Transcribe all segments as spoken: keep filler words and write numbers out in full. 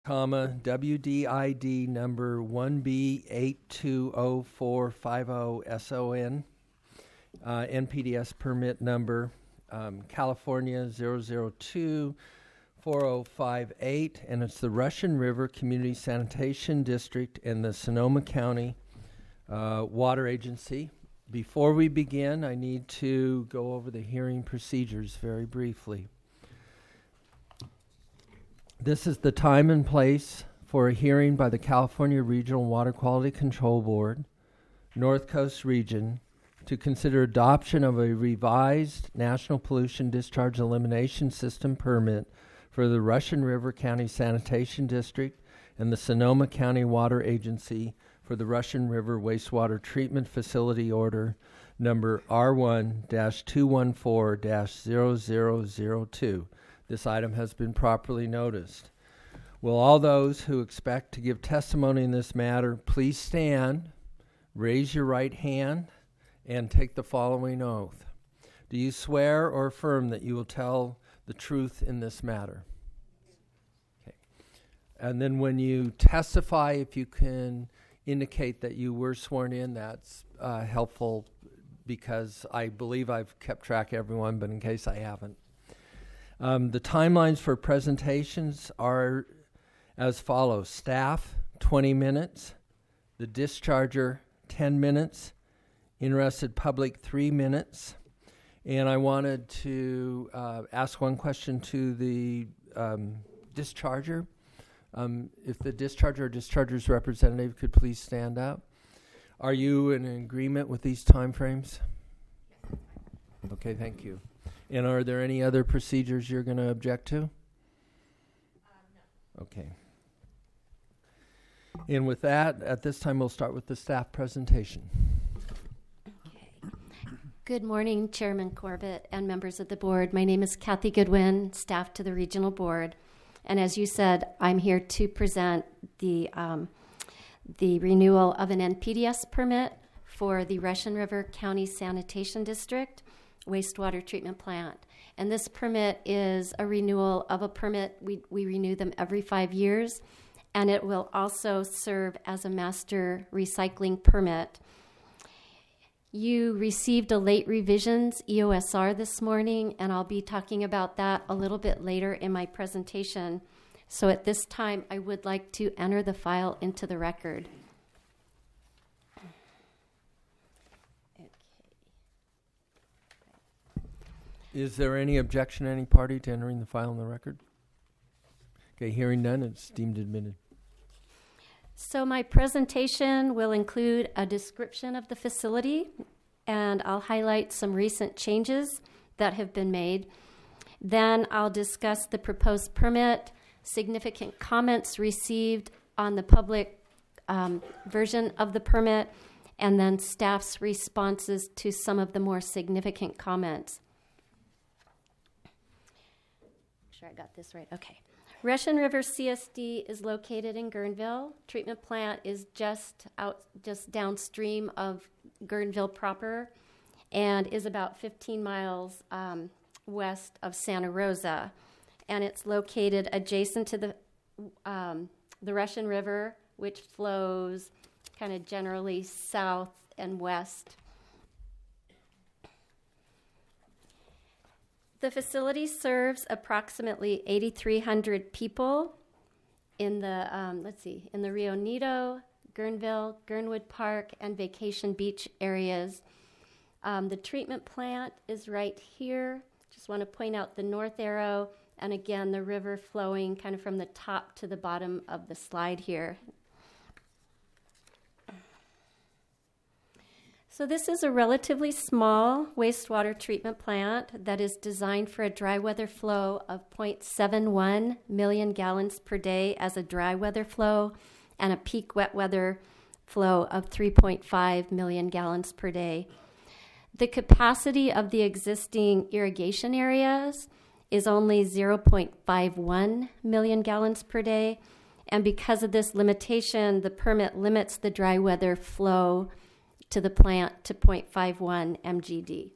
comma, W D I D number one B eight two zero four five zero S O N, uh, N P D S permit number, um, California zero zero two four zero five eight, and it's the Russian River Community Sanitation District and the Sonoma County uh, Water Agency. Before we begin, I need to go over the hearing procedures very briefly. This is the time and place for a hearing by the California Regional Water Quality Control Board, North Coast Region, to consider adoption of a revised National Pollution Discharge Elimination System permit for the Russian River County Sanitation District and the Sonoma County Water Agency for the Russian River Wastewater Treatment Facility Order number R one dash two one four dash zero zero zero two. This item has been properly noticed. Will all those who expect to give testimony in this matter please stand, raise your right hand, and take the following oath? Do you swear or affirm that you will tell the truth in this matter? Okay. And then when you testify, if you can indicate that you were sworn in, that's uh, helpful, because I believe I've kept track of everyone, but in case I haven't. Um, the timelines for presentations are as follows. Staff, twenty minutes. The discharger, ten minutes. Interested public, three minutes. And I wanted to uh, ask one question to the um, discharger. Um, if the discharger or discharger's representative could please stand up. Are you in agreement with these timeframes? Okay, thank you. And are there any other procedures you're going to object to? Uh, no. Okay. And with that, at this time, we'll start with the staff presentation. Okay. Good morning, Chairman Corbett and members of the board. My name is Kathy Goodwin, staff to the Regional Board. And as you said, I'm here to present the, um, the renewal of an N P D S permit for the Russian River County Sanitation District wastewater treatment plant. And this permit is a renewal of a permit. We, we renew them every five years. And it will also serve as a master recycling permit. You received a late revisions E O S R this morning, and I'll be talking about that a little bit later in my presentation. So at this time, I would like to enter the file into the record. Is there any objection to any party to entering the file in the record? Okay, hearing none, it's deemed admitted. So my presentation will include a description of the facility, and I'll highlight some recent changes that have been made. Then I'll discuss the proposed permit, significant comments received on the public um, version of the permit, and then staff's responses to some of the more significant comments. Make sure I got this right. Okay. Russian River C S D is located in Guerneville. Treatment plant is just out, just downstream of Guerneville proper, and is about fifteen miles um, west of Santa Rosa, and it's located adjacent to the um, the Russian River, which flows kind of generally south and west. The facility serves approximately eighty-three hundred people in the, um, let's see, in the Rio Neto, Guerneville, Guernwood Park, and Vacation Beach areas. Um, the treatment plant is right here. Just want to point out the north arrow, and again, the river flowing kind of from the top to the bottom of the slide here. So this is a relatively small wastewater treatment plant that is designed for a dry weather flow of zero point seven one million gallons per day as a dry weather flow, and a peak wet weather flow of three point five million gallons per day. The capacity of the existing irrigation areas is only zero point five one million gallons per day, and because of this limitation, the permit limits the dry weather flow to the plant to zero point five one M G D.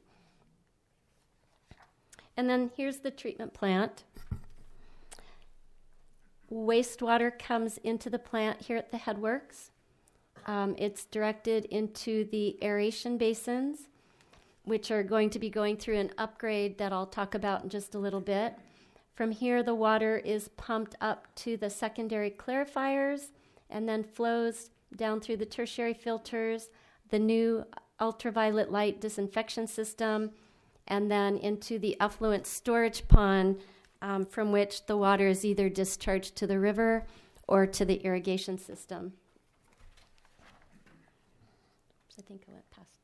And then here's the treatment plant. wastewater comes into the plant here at the headworks. Um, it's directed into the aeration basins, which are going to be going through an upgrade that I'll talk about in just a little bit. From here, the water is pumped up to the secondary clarifiers and then flows down through the tertiary filters, the new ultraviolet light disinfection system, and then into the effluent storage pond, um, from which the water is either discharged to the river or to the irrigation system. I think I went past.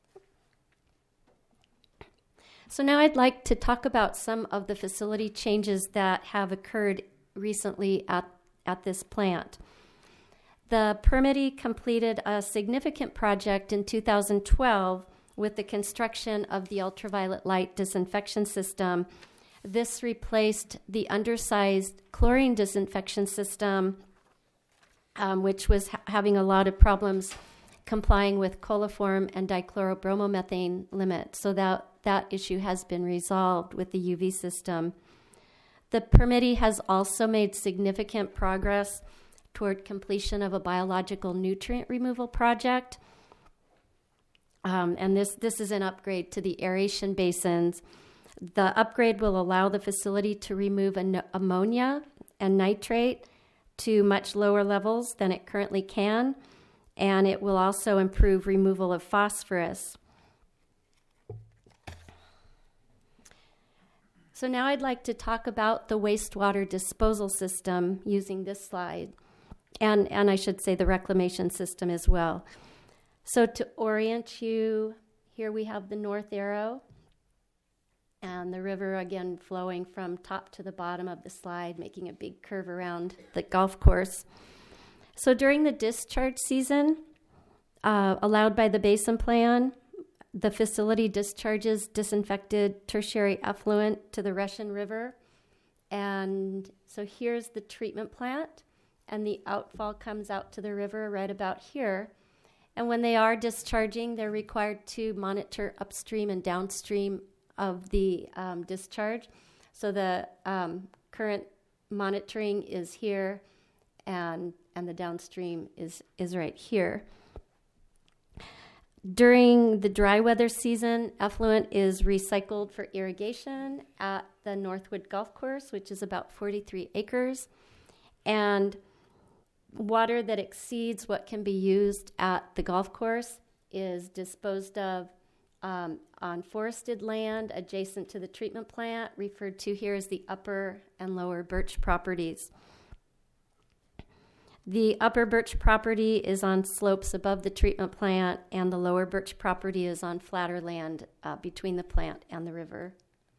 So now I'd like to talk about some of the facility changes that have occurred recently at, at this plant. The permittee completed a significant project in two thousand twelve with the construction of the ultraviolet light disinfection system. This replaced the undersized chlorine disinfection system, um, which was ha- having a lot of problems complying with coliform and dichlorobromomethane limit. So that, that issue has been resolved with the U V system. The permittee has also made significant progress toward completion of a biological nutrient removal project. Um, and this, this is an upgrade to the aeration basins. The upgrade will allow the facility to remove an- ammonia and nitrate to much lower levels than it currently can, and it will also improve removal of phosphorus. So now I'd like to talk about the wastewater disposal system using this slide, and, and I should say the reclamation system as well. So to orient you, here we have the north arrow, and the river again flowing from top to the bottom of the slide, making a big curve around the golf course. So during the discharge season, uh, allowed by the basin plan, the facility discharges disinfected tertiary effluent to the Russian River. And so here's the treatment plant, and the outfall comes out to the river right about here. And when they are discharging, they're required to monitor upstream and downstream of the um, discharge. So the um, current monitoring is here, and and the downstream is, is right here. During the dry weather season, effluent is recycled for irrigation at the Northwood Golf Course, which is about forty-three acres. And water that exceeds what can be used at the golf course is disposed of um, on forested land adjacent to the treatment plant, referred to here as the upper and lower Birch properties. The upper Birch property is on slopes above the treatment plant, and the lower Birch property is on flatter land uh, between the plant and the river.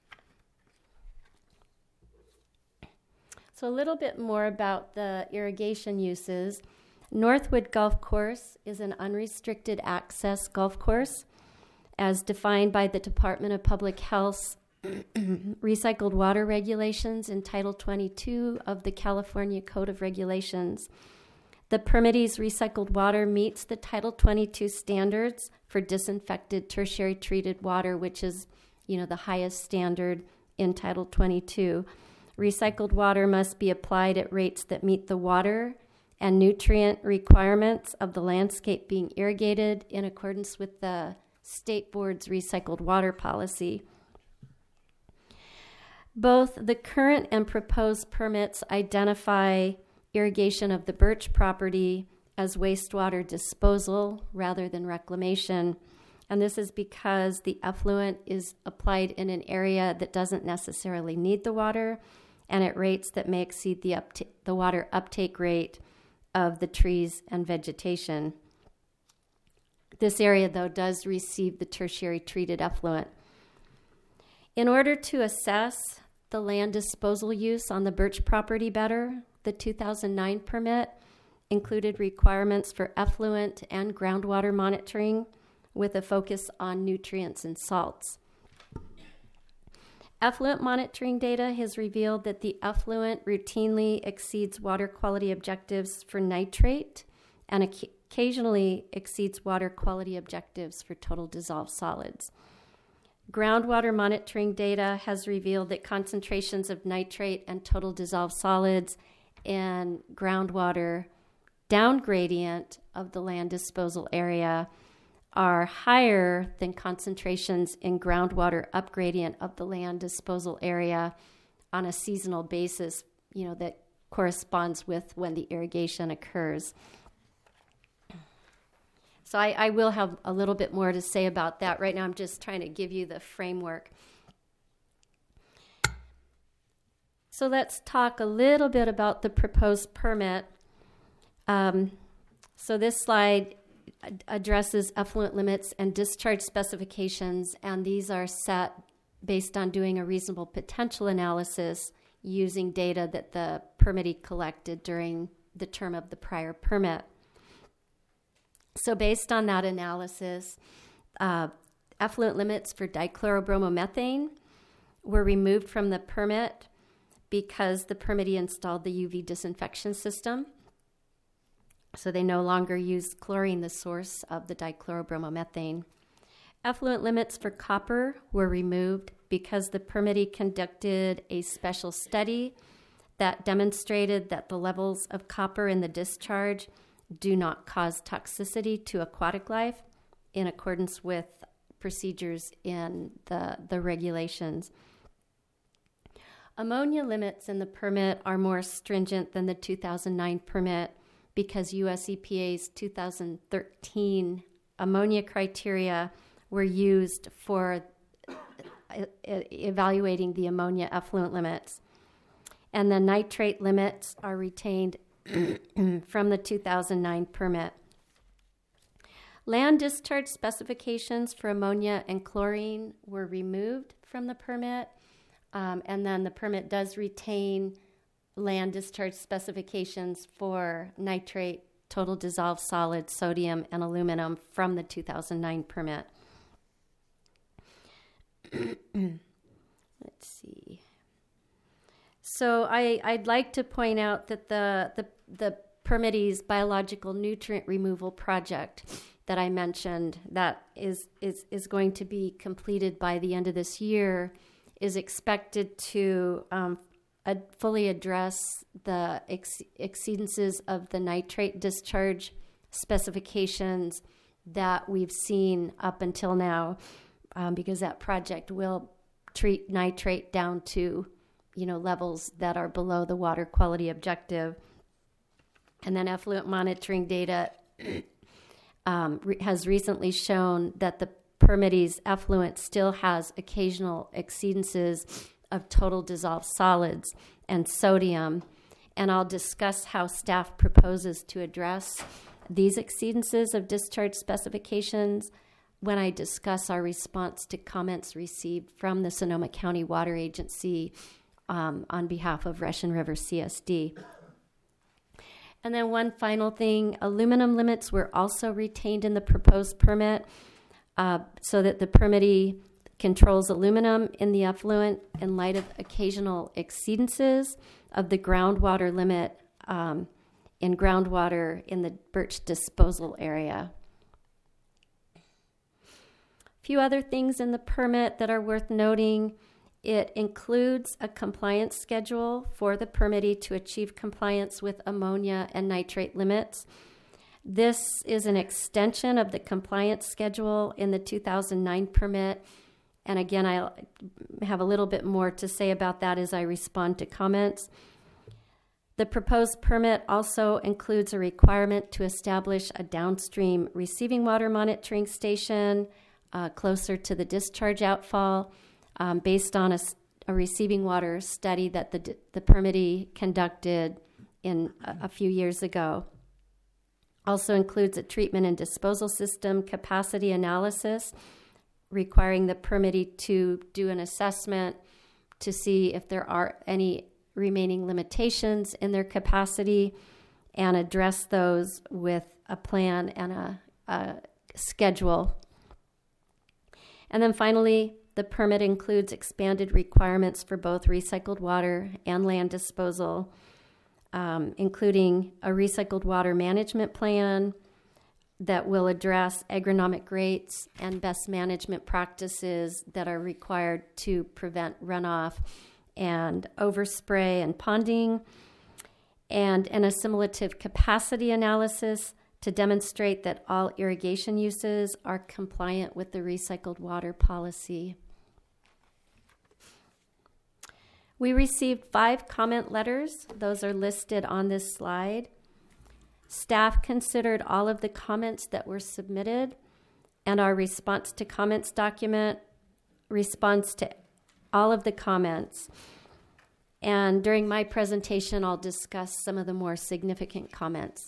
So a little bit more about the irrigation uses. Northwood Golf Course is an unrestricted access golf course as defined by the Department of Public Health's recycled water regulations in Title twenty-two of the California Code of Regulations. The permittee's recycled water meets the Title twenty-two standards for disinfected tertiary treated water, which is, you know, the highest standard in Title twenty-two. Recycled water must be applied at rates that meet the water and nutrient requirements of the landscape being irrigated in accordance with the State Board's recycled water policy. Both the current and proposed permits identify irrigation of the Birch property as wastewater disposal rather than reclamation. And this is because the effluent is applied in an area that doesn't necessarily need the water and at rates that may exceed the, upta- the water uptake rate of the trees and vegetation. This area, though, does receive the tertiary treated effluent. In order to assess the land disposal use on the Birch property better, the two thousand nine permit included requirements for effluent and groundwater monitoring with a focus on nutrients and salts. Effluent monitoring data has revealed that the effluent routinely exceeds water quality objectives for nitrate and occasionally exceeds water quality objectives for total dissolved solids. Groundwater monitoring data has revealed that concentrations of nitrate and total dissolved solids in groundwater down gradient of the land disposal area are higher than concentrations in groundwater up gradient of the land disposal area on a seasonal basis, you know, that corresponds with when the irrigation occurs. So I, I will have a little bit more to say about that. Right now I'm just trying to give you the framework. So let's talk a little bit about the proposed permit. Um, so this slide ad- addresses effluent limits and discharge specifications, and these are set based on doing a reasonable potential analysis using data that the permittee collected during the term of the prior permit. So based on that analysis, uh, effluent limits for dichlorobromomethane were removed from the permit because the permittee installed the U V disinfection system. So they no longer use chlorine, the source of the dichlorobromomethane. Effluent limits for copper were removed because the permittee conducted a special study that demonstrated that the levels of copper in the discharge do not cause toxicity to aquatic life in accordance with procedures in the, the regulations. Ammonia limits in the permit are more stringent than the two thousand nine permit because U S E P A's two thousand thirteen ammonia criteria were used for evaluating the ammonia effluent limits. And the nitrate limits are retained from the two thousand nine permit. Land discharge specifications for ammonia and chlorine were removed from the permit, um, and then the permit does retain land discharge specifications for nitrate, total dissolved solid, sodium, and aluminum from the two thousand nine permit. Let's see. So I, I'd like to point out that the, the, the permittee's biological nutrient removal project that I mentioned that is, is, is going to be completed by the end of this year is expected to um, ad- fully address the ex- exceedances of the nitrate discharge specifications that we've seen up until now, um, because that project will treat nitrate down to, you know, levels that are below the water quality objective. And then effluent monitoring data um, re- has recently shown that the permittee's effluent still has occasional exceedances of total dissolved solids and sodium. And I'll discuss how staff proposes to address these exceedances of discharge specifications when I discuss our response to comments received from the Sonoma County Water Agency um, on behalf of Russian River C S D. And then one final thing, aluminum limits were also retained in the proposed permit uh, so that the permittee controls aluminum in the effluent in light of occasional exceedances of the groundwater limit um, in groundwater in the Birch disposal area. A few other things in the permit that are worth noting. It includes a compliance schedule for the permittee to achieve compliance with ammonia and nitrate limits. This is an extension of the compliance schedule in the two thousand nine permit. And again, I'll have a little bit more to say about that as I respond to comments. The proposed permit also includes a requirement to establish a downstream receiving water monitoring station uh, closer to the discharge outfall, Um, based on a, a receiving water study that the, the permittee conducted in a, a few years ago. Also includes a treatment and disposal system capacity analysis, requiring the permittee to do an assessment to see if there are any remaining limitations in their capacity and address those with a plan and a, a schedule. And then finally, the permit includes expanded requirements for both recycled water and land disposal, um, including a recycled water management plan that will address agronomic rates and best management practices that are required to prevent runoff and overspray and ponding. and an assimilative capacity analysis to demonstrate that all irrigation uses are compliant with the recycled water policy. We received five comment letters. Those are listed on this slide. Staff considered all of the comments that were submitted, and our response to comments document responds to all of the comments. And during my presentation, I'll discuss some of the more significant comments.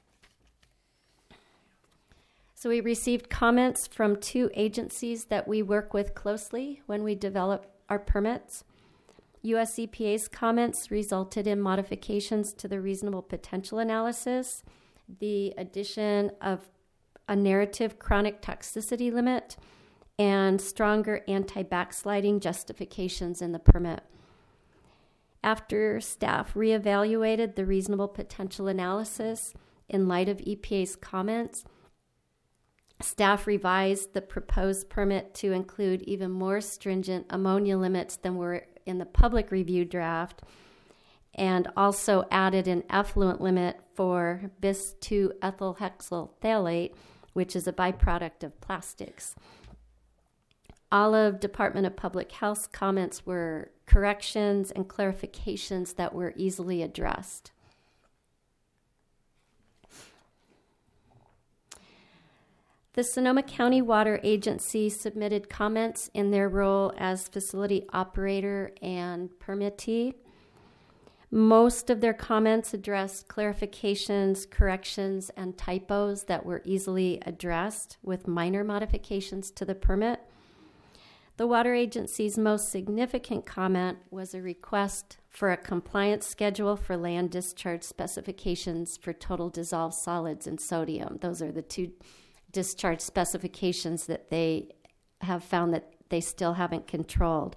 So we received comments from two agencies that we work with closely when we develop our permits. U S E P A's comments resulted in modifications to the reasonable potential analysis, the addition of a narrative chronic toxicity limit, and stronger anti-backsliding justifications in the permit. After staff reevaluated the reasonable potential analysis in light of E P A's comments, staff revised the proposed permit to include even more stringent ammonia limits than were in the public review draft, and also added an effluent limit for bis two ethyl hexyl phthalate, which is a byproduct of plastics. All of Department of Public Health's comments were corrections and clarifications that were easily addressed. The Sonoma County Water Agency submitted comments in their role as facility operator and permittee. Most of their comments addressed clarifications, corrections, and typos that were easily addressed with minor modifications to the permit. The Water Agency's most significant comment was a request for a compliance schedule for land discharge specifications for total dissolved solids and sodium. Those are the two discharge specifications that they have found that they still haven't controlled.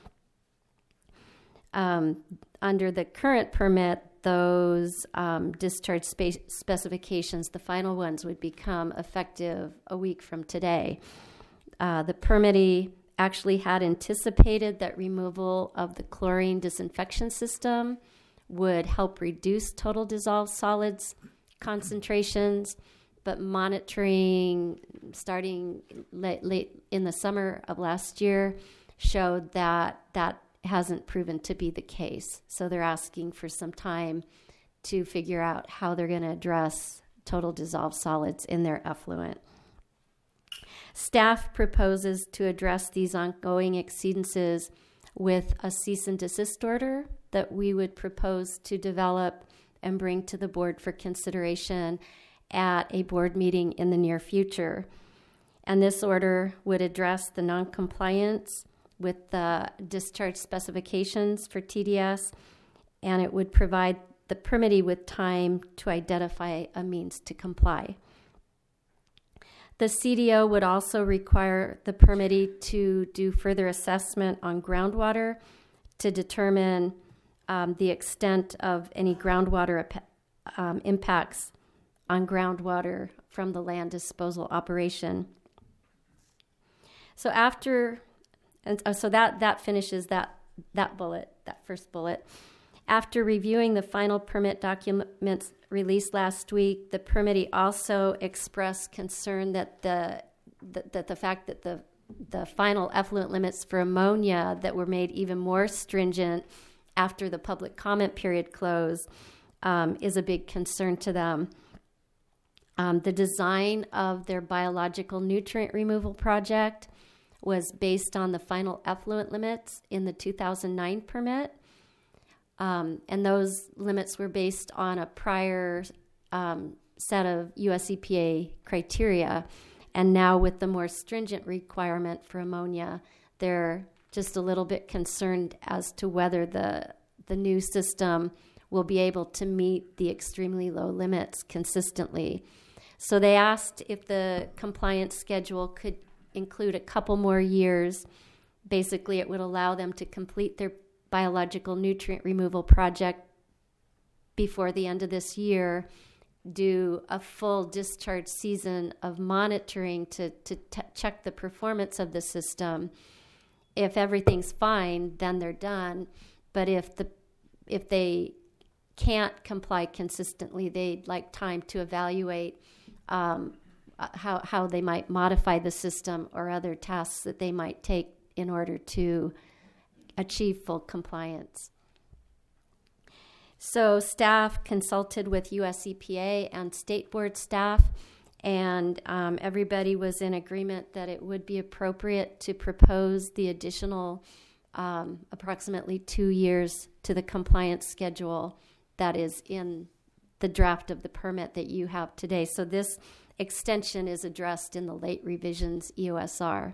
Um, under the current permit, those um, discharge spe- specifications, the final ones, would become effective a week from today. Uh, the permittee actually had anticipated that removal of the chlorine disinfection system would help reduce total dissolved solids concentrations, but monitoring starting late, late in the summer of last year showed that that hasn't proven to be the case. So they're asking for some time to figure out how they're going to address total dissolved solids in their effluent. Staff proposes to address these ongoing exceedances with a cease and desist order that we would propose to develop and bring to the board for consideration at a board meeting in the near future. And this order would address the noncompliance with the discharge specifications for T D S, and it would provide the permittee with time to identify a means to comply. The C D O would also require the permittee to do further assessment on groundwater to determine um, the extent of any groundwater um, impacts on groundwater from the land disposal operation. So after, and uh, so that, that finishes that, that bullet, that first bullet. After reviewing the final permit documents released last week, the permittee also expressed concern that the, the that the fact that the the final effluent limits for ammonia that were made even more stringent after the public comment period closed um, is a big concern to them. Um, the design of their biological nutrient removal project was based on the final effluent limits in the two thousand nine permit. Um, and those limits were based on a prior um, set of U S E P A criteria. And now with the more stringent requirement for ammonia, they're just a little bit concerned as to whether the, the new system will be able to meet the extremely low limits consistently. So they asked if the compliance schedule could include a couple more years. Basically, it would allow them to complete their biological nutrient removal project before the end of this year, do a full discharge season of monitoring to, to t- check the performance of the system. If everything's fine, then they're done. But if the if they can't comply consistently. They'd like time to evaluate um, how, how they might modify the system or other tasks that they might take in order to achieve full compliance. So staff consulted with U S E P A and state board staff, and um, everybody was in agreement that it would be appropriate to propose the additional um, approximately two years to the compliance schedule that is in the draft of the permit that you have today. So this extension is addressed in the late revisions E O S R.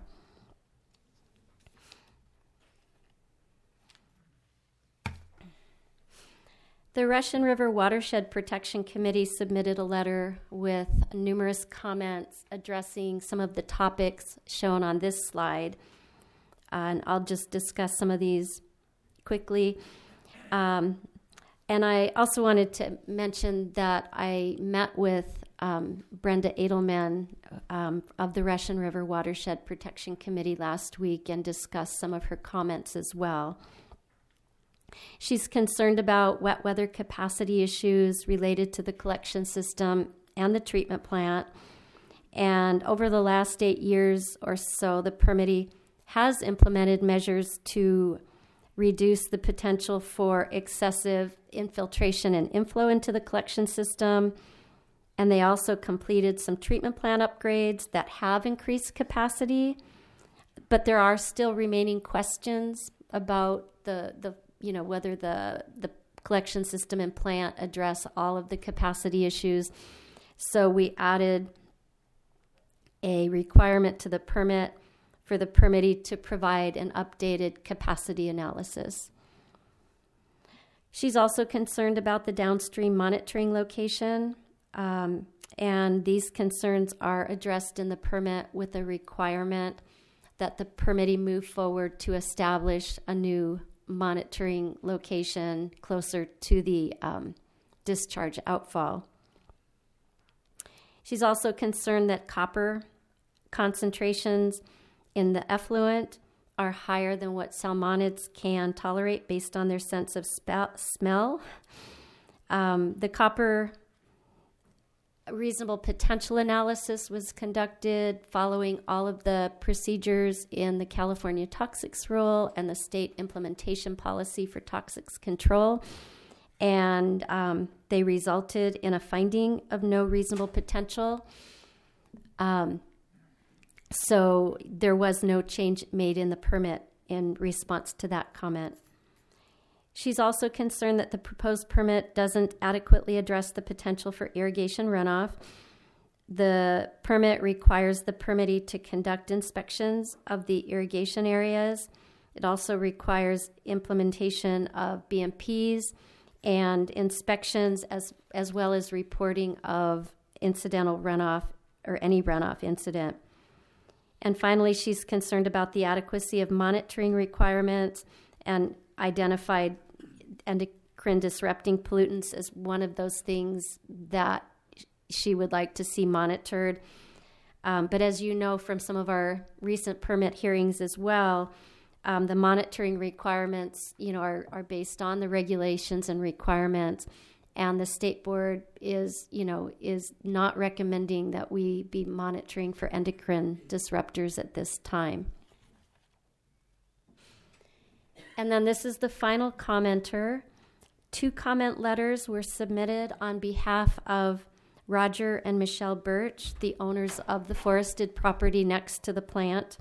The Russian River Watershed Protection Committee submitted a letter with numerous comments addressing some of the topics shown on this slide. Uh, and I'll just discuss some of these quickly. Um, and I also wanted to mention that I met with um, Brenda Edelman um, of the Russian River Watershed Protection Committee last week and discussed some of her comments as well. She's concerned about wet weather capacity issues related to the collection system and the treatment plant. And over the last eight years or so, the permittee has implemented measures to reduce the potential for excessive infiltration and inflow into the collection system. And they also completed some treatment plant upgrades that have increased capacity. But there are still remaining questions about the, the you know, whether the, the collection system and plant address all of the capacity issues. So we added a requirement to the permit for the permittee to provide an updated capacity analysis. She's also concerned about the downstream monitoring location, um, and these concerns are addressed in the permit with a requirement that the permittee move forward to establish a new monitoring location closer to the um, discharge outfall. She's also concerned that copper concentrations in the effluent are higher than what salmonids can tolerate based on their sense of spe- smell. Um, the copper reasonable potential analysis was conducted following all of the procedures in the California Toxics Rule and the state implementation policy for toxics control. And um, they resulted in a finding of no reasonable potential. Um, so there was no change made in the permit in response to that comment. She's also concerned that the proposed permit doesn't adequately address the potential for irrigation runoff. The permit requires the permittee to conduct inspections of the irrigation areas. It also requires implementation of B M Ps and inspections as, as well as reporting of incidental runoff or any runoff incident. And finally, she's concerned about the adequacy of monitoring requirements and identified endocrine disrupting pollutants as one of those things that she would like to see monitored. Um, but as you know from some of our recent permit hearings as well, um, the monitoring requirements, you know, are, are based on the regulations and requirements. And the state board is, you know, is not recommending that we be monitoring for endocrine disruptors at this time. And then this is the final commenter. Two comment letters were submitted on behalf of Roger and Michelle Birch, the owners of the forested property next to the plant.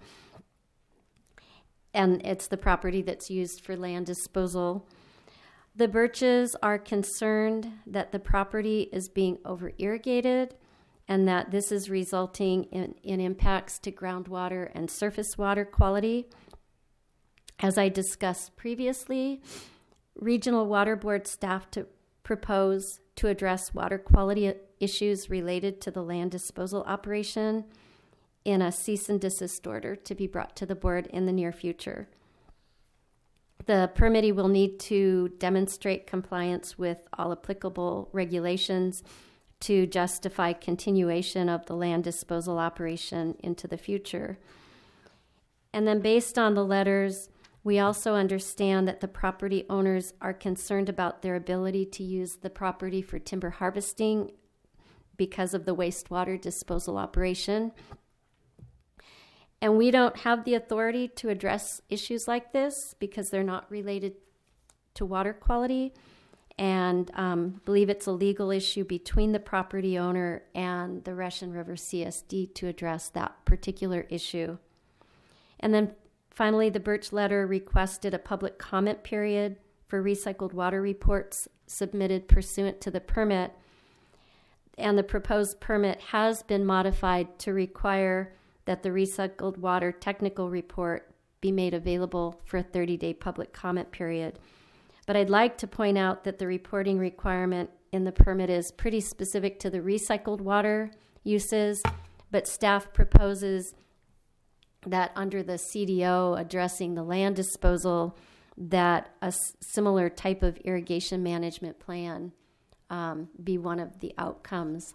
And it's the property that's used for land disposal. The Birches are concerned that the property is being over-irrigated and that this is resulting in, in impacts to groundwater and surface water quality. As I discussed previously, Regional Water Board staff to propose to address water quality issues related to the land disposal operation in a cease and desist order to be brought to the board in the near future. The permittee will need to demonstrate compliance with all applicable regulations to justify continuation of the land disposal operation into the future. And then based on the letters, We also understand that the property owners are concerned about their ability to use the property for timber harvesting because of the wastewater disposal operation. And we don't have the authority to address issues like this because they're not related to water quality, and um, believe it's a legal issue between the property owner and the Russian River C S D to address that particular issue. And then finally, the Birch letter requested a public comment period for recycled water reports submitted pursuant to the permit, and the proposed permit has been modified to require that the recycled water technical report be made available for a thirty-day public comment period. But I'd like to point out that the reporting requirement in the permit is pretty specific to the recycled water uses, but staff proposes that under the C D O addressing the land disposal, that a s- similar type of irrigation management plan um, be one of the outcomes.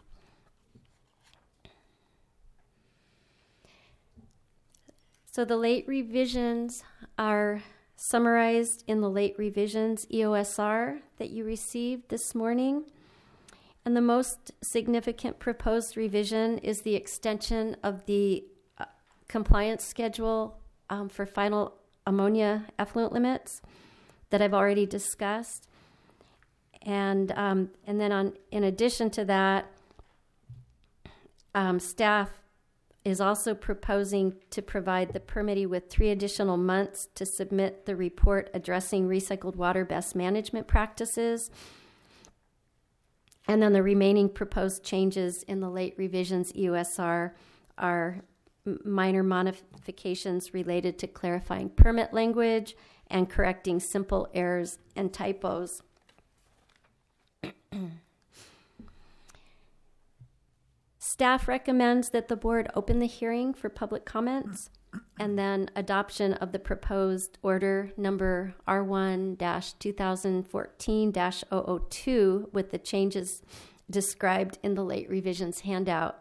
So the late revisions are summarized in the late revisions E O S R that you received this morning. And the most significant proposed revision is the extension of the uh, compliance schedule um, for final ammonia effluent limits that I've already discussed. And um, and then on in addition to that, um, staff is also proposing to provide the permittee with three additional months to submit the report addressing recycled water best management practices. And then the remaining proposed changes in the late revisions E O S R are minor modifications related to clarifying permit language and correcting simple errors and typos. Staff recommends that the board open the hearing for public comments and then adoption of the proposed order number R one twenty fourteen dash zero zero two with the changes described in the late revisions handout.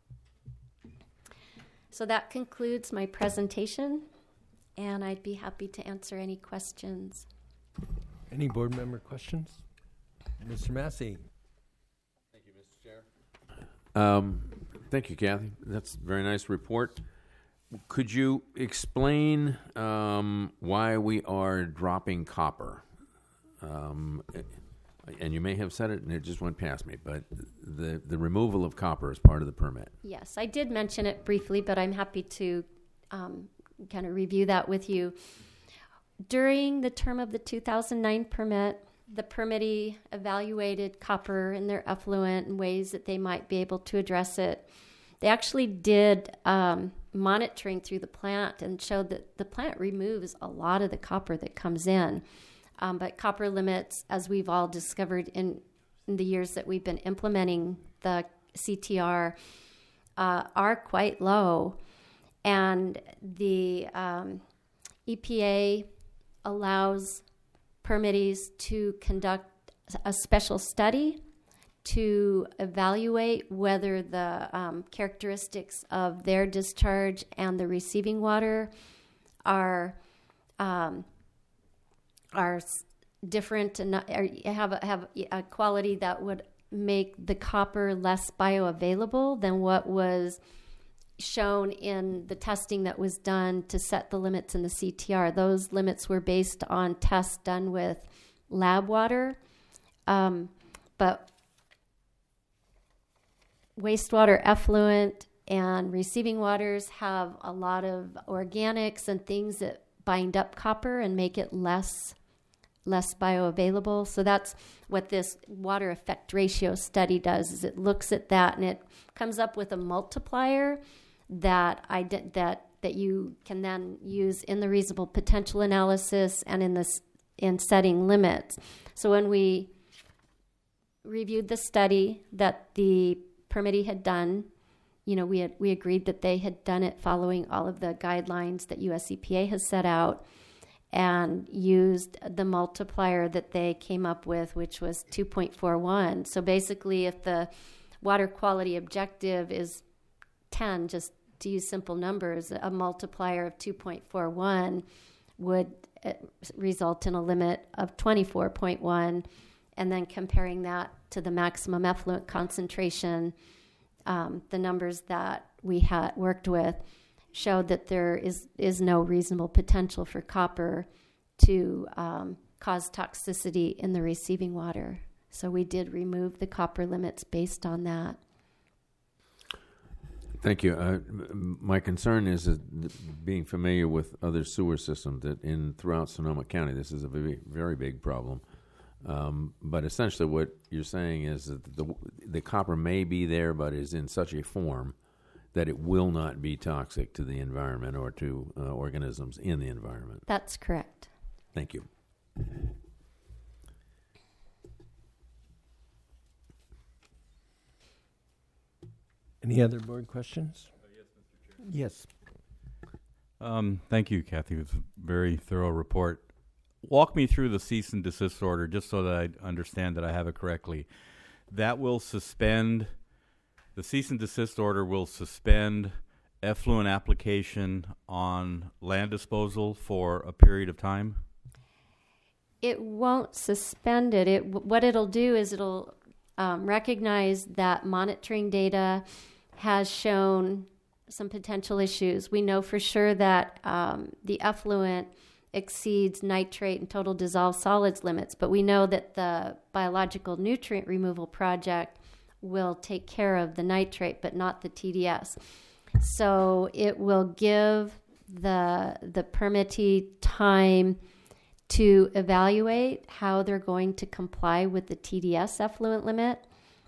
So that concludes my presentation, and I'd be happy to answer any questions. Any board member questions? Mister Massey. Thank you, Mister Chair. Um, thank you, Kathy. That's a very nice report. Could you explain um, why we are dropping copper? Um, and you may have said it and it just went past me, but the, the removal of copper is part of the permit. Yes, I did mention it briefly, but I'm happy to um, kind of review that with you. During the term of the two thousand nine permit, the permittee evaluated copper in their effluent and ways that they might be able to address it. They actually did um, monitoring through the plant and showed that the plant removes a lot of the copper that comes in. Um, but copper limits, as we've all discovered in, in the years that we've been implementing the C T R, uh, are quite low. And the um, E P A allows permittees to conduct a special study to evaluate whether the um, characteristics of their discharge and the receiving water are um, are different and not, are, have a, have a quality that would make the copper less bioavailable than what was shown in the testing that was done to set the limits in the C T R. Those limits were based on tests done with lab water, um, but wastewater effluent and receiving waters have a lot of organics and things that bind up copper and make it less less bioavailable. So that's what this water effect ratio study does, is it looks at that and it comes up with a multiplier that I did, that that you can then use in the reasonable potential analysis and in this in setting limits. So when we reviewed the study that the permittee had done, you know, we had we agreed that they had done it following all of the guidelines that U S E P A has set out, and used the multiplier that they came up with, which was two point four one. So basically, if the water quality objective is ten, just to use simple numbers, a multiplier of two point four one would it result in a limit of twenty-four point one, and then comparing that to the maximum effluent concentration, um, the numbers that we had worked with showed that there is, is no reasonable potential for copper to um, cause toxicity in the receiving water. So we did remove the copper limits based on that. Thank you. Uh, m- my concern is that th- being familiar with other sewer systems that in throughout Sonoma County, this is a very, very big problem. Um, but essentially, what you're saying is that the the copper may be there, but is in such a form that it will not be toxic to the environment or to uh, organisms in the environment. That's correct. Thank you. Any other board questions? Uh, yes, Mister Chair. Yes. Um, thank you, Kathy. It was a very thorough report. Walk me through the cease and desist order just so that I understand that I have it correctly. That will suspend, the cease and desist order will suspend effluent application on land disposal for a period of time? It won't suspend it. It what it'll do is it'll um, recognize that monitoring data has shown some potential issues. We know for sure that um, the effluent exceeds nitrate and total dissolved solids limits, but we know that the biological nutrient removal project will take care of the nitrate, but not the T D S. So it will give the the permittee time to evaluate how they're going to comply with the T D S effluent limit,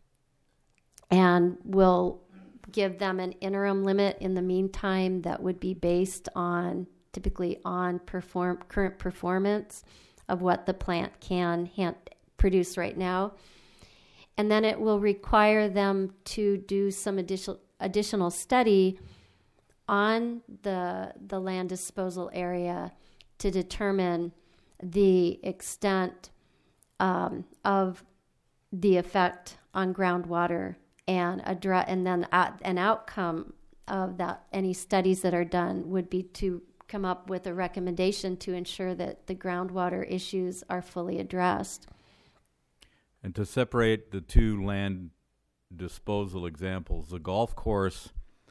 and will give them an interim limit in the meantime that would be based on typically on perform current performance of what the plant can hand, produce right now. And then it will require them to do some additional additional study on the the land disposal area to determine the extent um, of the effect on groundwater, and address, and then at, an outcome of that, any studies that are done would be to come up with a recommendation to ensure that the groundwater issues are fully addressed. And to separate the two land disposal examples, the golf course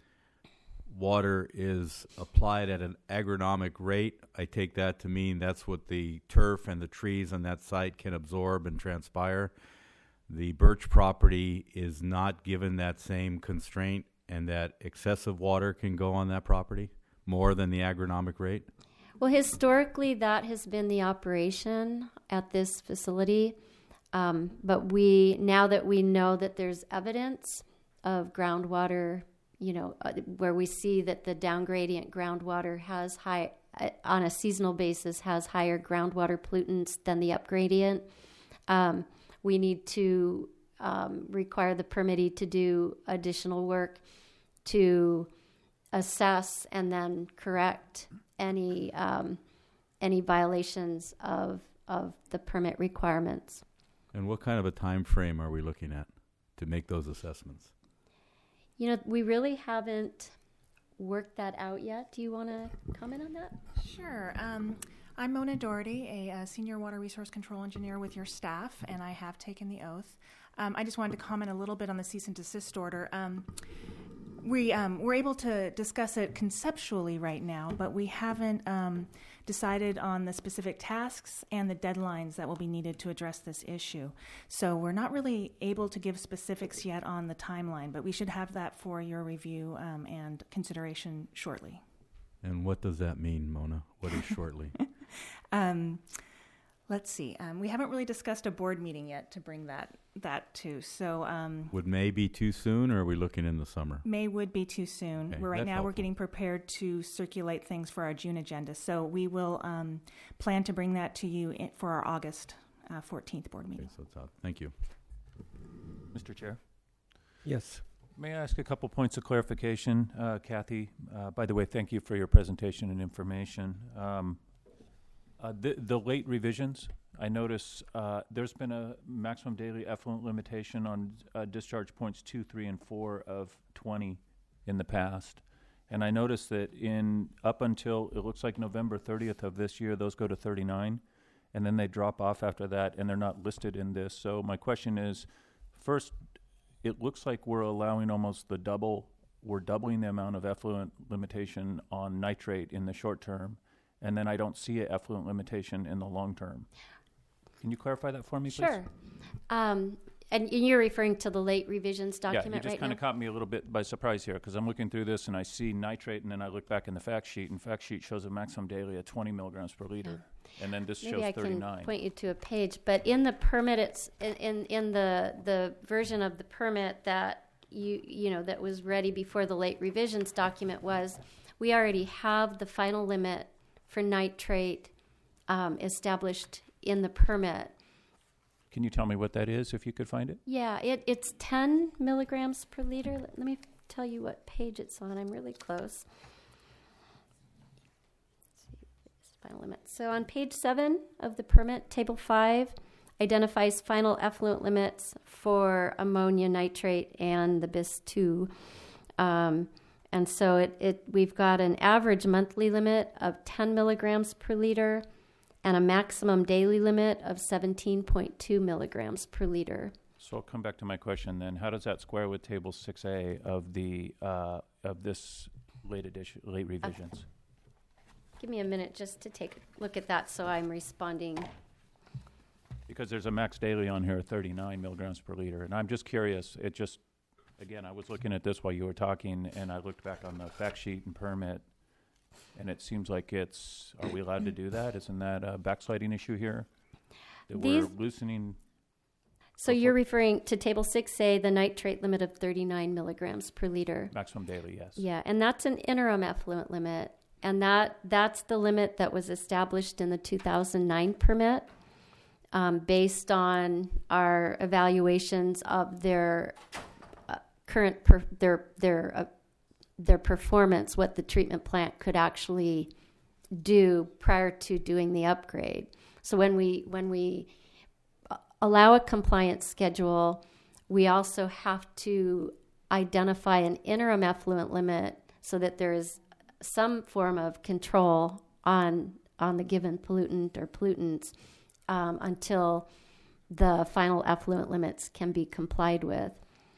water is applied at an agronomic rate. I take that to mean that's what the turf and the trees on that site can absorb and transpire. The Birch property is not given that same constraint, and that excessive water can go on that property more than the agronomic rate? Well, historically, that has been the operation at this facility. Um, but we, now that we know that there's evidence of groundwater, you know, uh, where we see that the down gradient groundwater has high, uh, on a seasonal basis, has higher groundwater pollutants than the up gradient, um, we need to um, require the permittee to do additional work to assess and then correct any um, any violations of of the permit requirements. And what kind of a time frame are we looking at to make those assessments? You know, we really haven't worked that out yet. Do you want to comment on that? Sure. Um, I'm Mona Doherty, a, a senior water resource control engineer with your staff, and I have taken the oath. Um, I just wanted to comment a little bit on the cease and desist order. Um, we um, we're able to discuss it conceptually right now, but we haven't um, decided on the specific tasks and the deadlines that will be needed to address this issue. So we're not really able to give specifics yet on the timeline, but we should have that for your review um, and consideration shortly. And what does that mean, Mona? What is shortly? um, let's see. Um, we haven't really discussed a board meeting yet to bring that that to. So um, would May be too soon, or are we looking in the summer? May would be too soon. Okay, we're right that's now helpful. we're getting prepared to circulate things for our June agenda. So we will um, plan to bring that to you in, for our August uh, fourteenth board meeting. Okay, so it's out. Thank you. Mister Chair, Yes. may I ask a couple points of clarification, uh, Kathy? Uh, by the way, thank you for your presentation and information. Um, uh, the, the late revisions, I notice uh, there's been a maximum daily effluent limitation on uh, discharge points two, three, and four of twenty in the past, And I noticed that in up until it looks like November thirtieth of this year, those go to thirty-nine, and then they drop off after that, and they're not listed in this. So my question is, first, it looks like we're allowing almost the double, we're doubling the amount of effluent limitation on nitrate in the short term, and then I don't see an effluent limitation in the long term. Can you clarify that for me, please? Sure. Um, and you're referring to the late revisions Yeah, document you just right kind now? of caught me a little bit by surprise here, because I'm looking through this and I see nitrate, and then I look back in the fact sheet, and fact sheet shows a maximum daily of twenty milligrams per liter, and then this Maybe shows I thirty-nine. can point you to a page, but in the permit, it's in, in, in the the version of the permit that you you know that was ready before the late revisions document was, we already have the final limit for nitrate um, established in the permit. Can you tell me what that is, if you could find it? Yeah, it, it's ten milligrams per liter. Let, let me tell you what page it's on. I'm really close. Let's see, final limit. So on page seven of the permit, table five identifies final effluent limits for ammonia nitrate and the B I S two. Um, and so it, it we've got an average monthly limit of ten milligrams per liter and a maximum daily limit of seventeen point two milligrams per liter. So I'll come back to my question then. How does that square with Table six A of the uh, of this late edition, late revisions? Okay. Give me a minute just to take a look at that so I'm responding. Because there's a max daily on here, thirty-nine milligrams per liter, and I'm just curious. It just, again, I was looking at this while you were talking, and I looked back on the fact sheet and permit, and it seems like it's, are we allowed to do that? Isn't that a backsliding issue here? That These- we're loosening? So Go for you're it. referring to table six A, the nitrate limit of thirty-nine milligrams per liter. Maximum daily, yes. Yeah, and that's an interim effluent limit. And that that's the limit that was established in the two thousand nine permit um, based on our evaluations of their uh, current, per, their, their, uh, their performance, what the treatment plant could actually do prior to doing the upgrade. So when we, when we allow a compliance schedule, we also have to identify an interim effluent limit so that there is some form of control on on the given pollutant or pollutants um, until the final effluent limits can be complied with.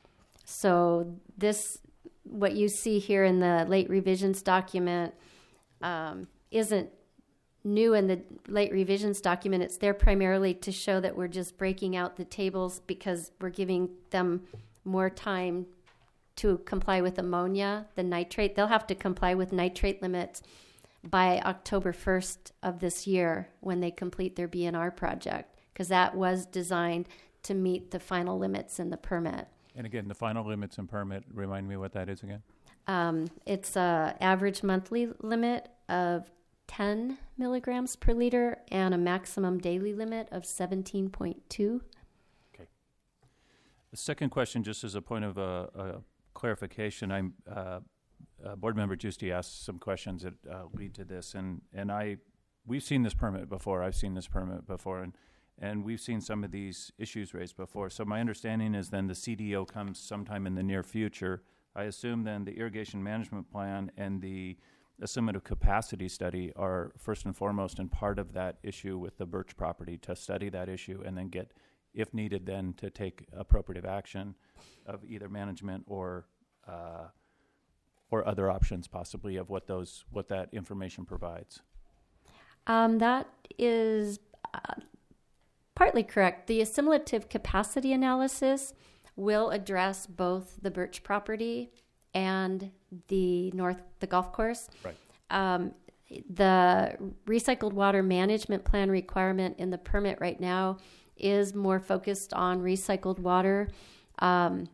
So this, what you see here in the late revisions document, um, isn't new in the late revisions document. It's there primarily to show that we're just breaking out the tables because we're giving them more time to comply with ammonia, the nitrate. They'll have to comply with nitrate limits by October first of this year when they complete their B N R project, because that was designed to meet the final limits in the permit. And again, the final limits and permit, remind me what that is again? Um, it's a average monthly limit of ten milligrams per liter and a maximum daily limit of seventeen point two. Okay. The second question, just as a point of uh, uh, clarification, I'm uh, uh, Board Member Giusti asked some questions that uh, lead to this, and and I we've seen this permit before. I've seen this permit before, and and we've seen some of these issues raised before. So my understanding is then the C D O comes sometime in the near future. I assume then the irrigation management plan and the assimilative capacity study are first and foremost and part of that issue with the Birch property, to study that issue and then get, if needed, then to take appropriate action of either management or uh, or other options possibly of what those what that information provides. Um, that is uh, partly correct. The assimilative capacity analysis will address both the Birch property and the north, the golf course. Right. Um, the recycled water management plan requirement in the permit right now is more focused on recycled water. Um,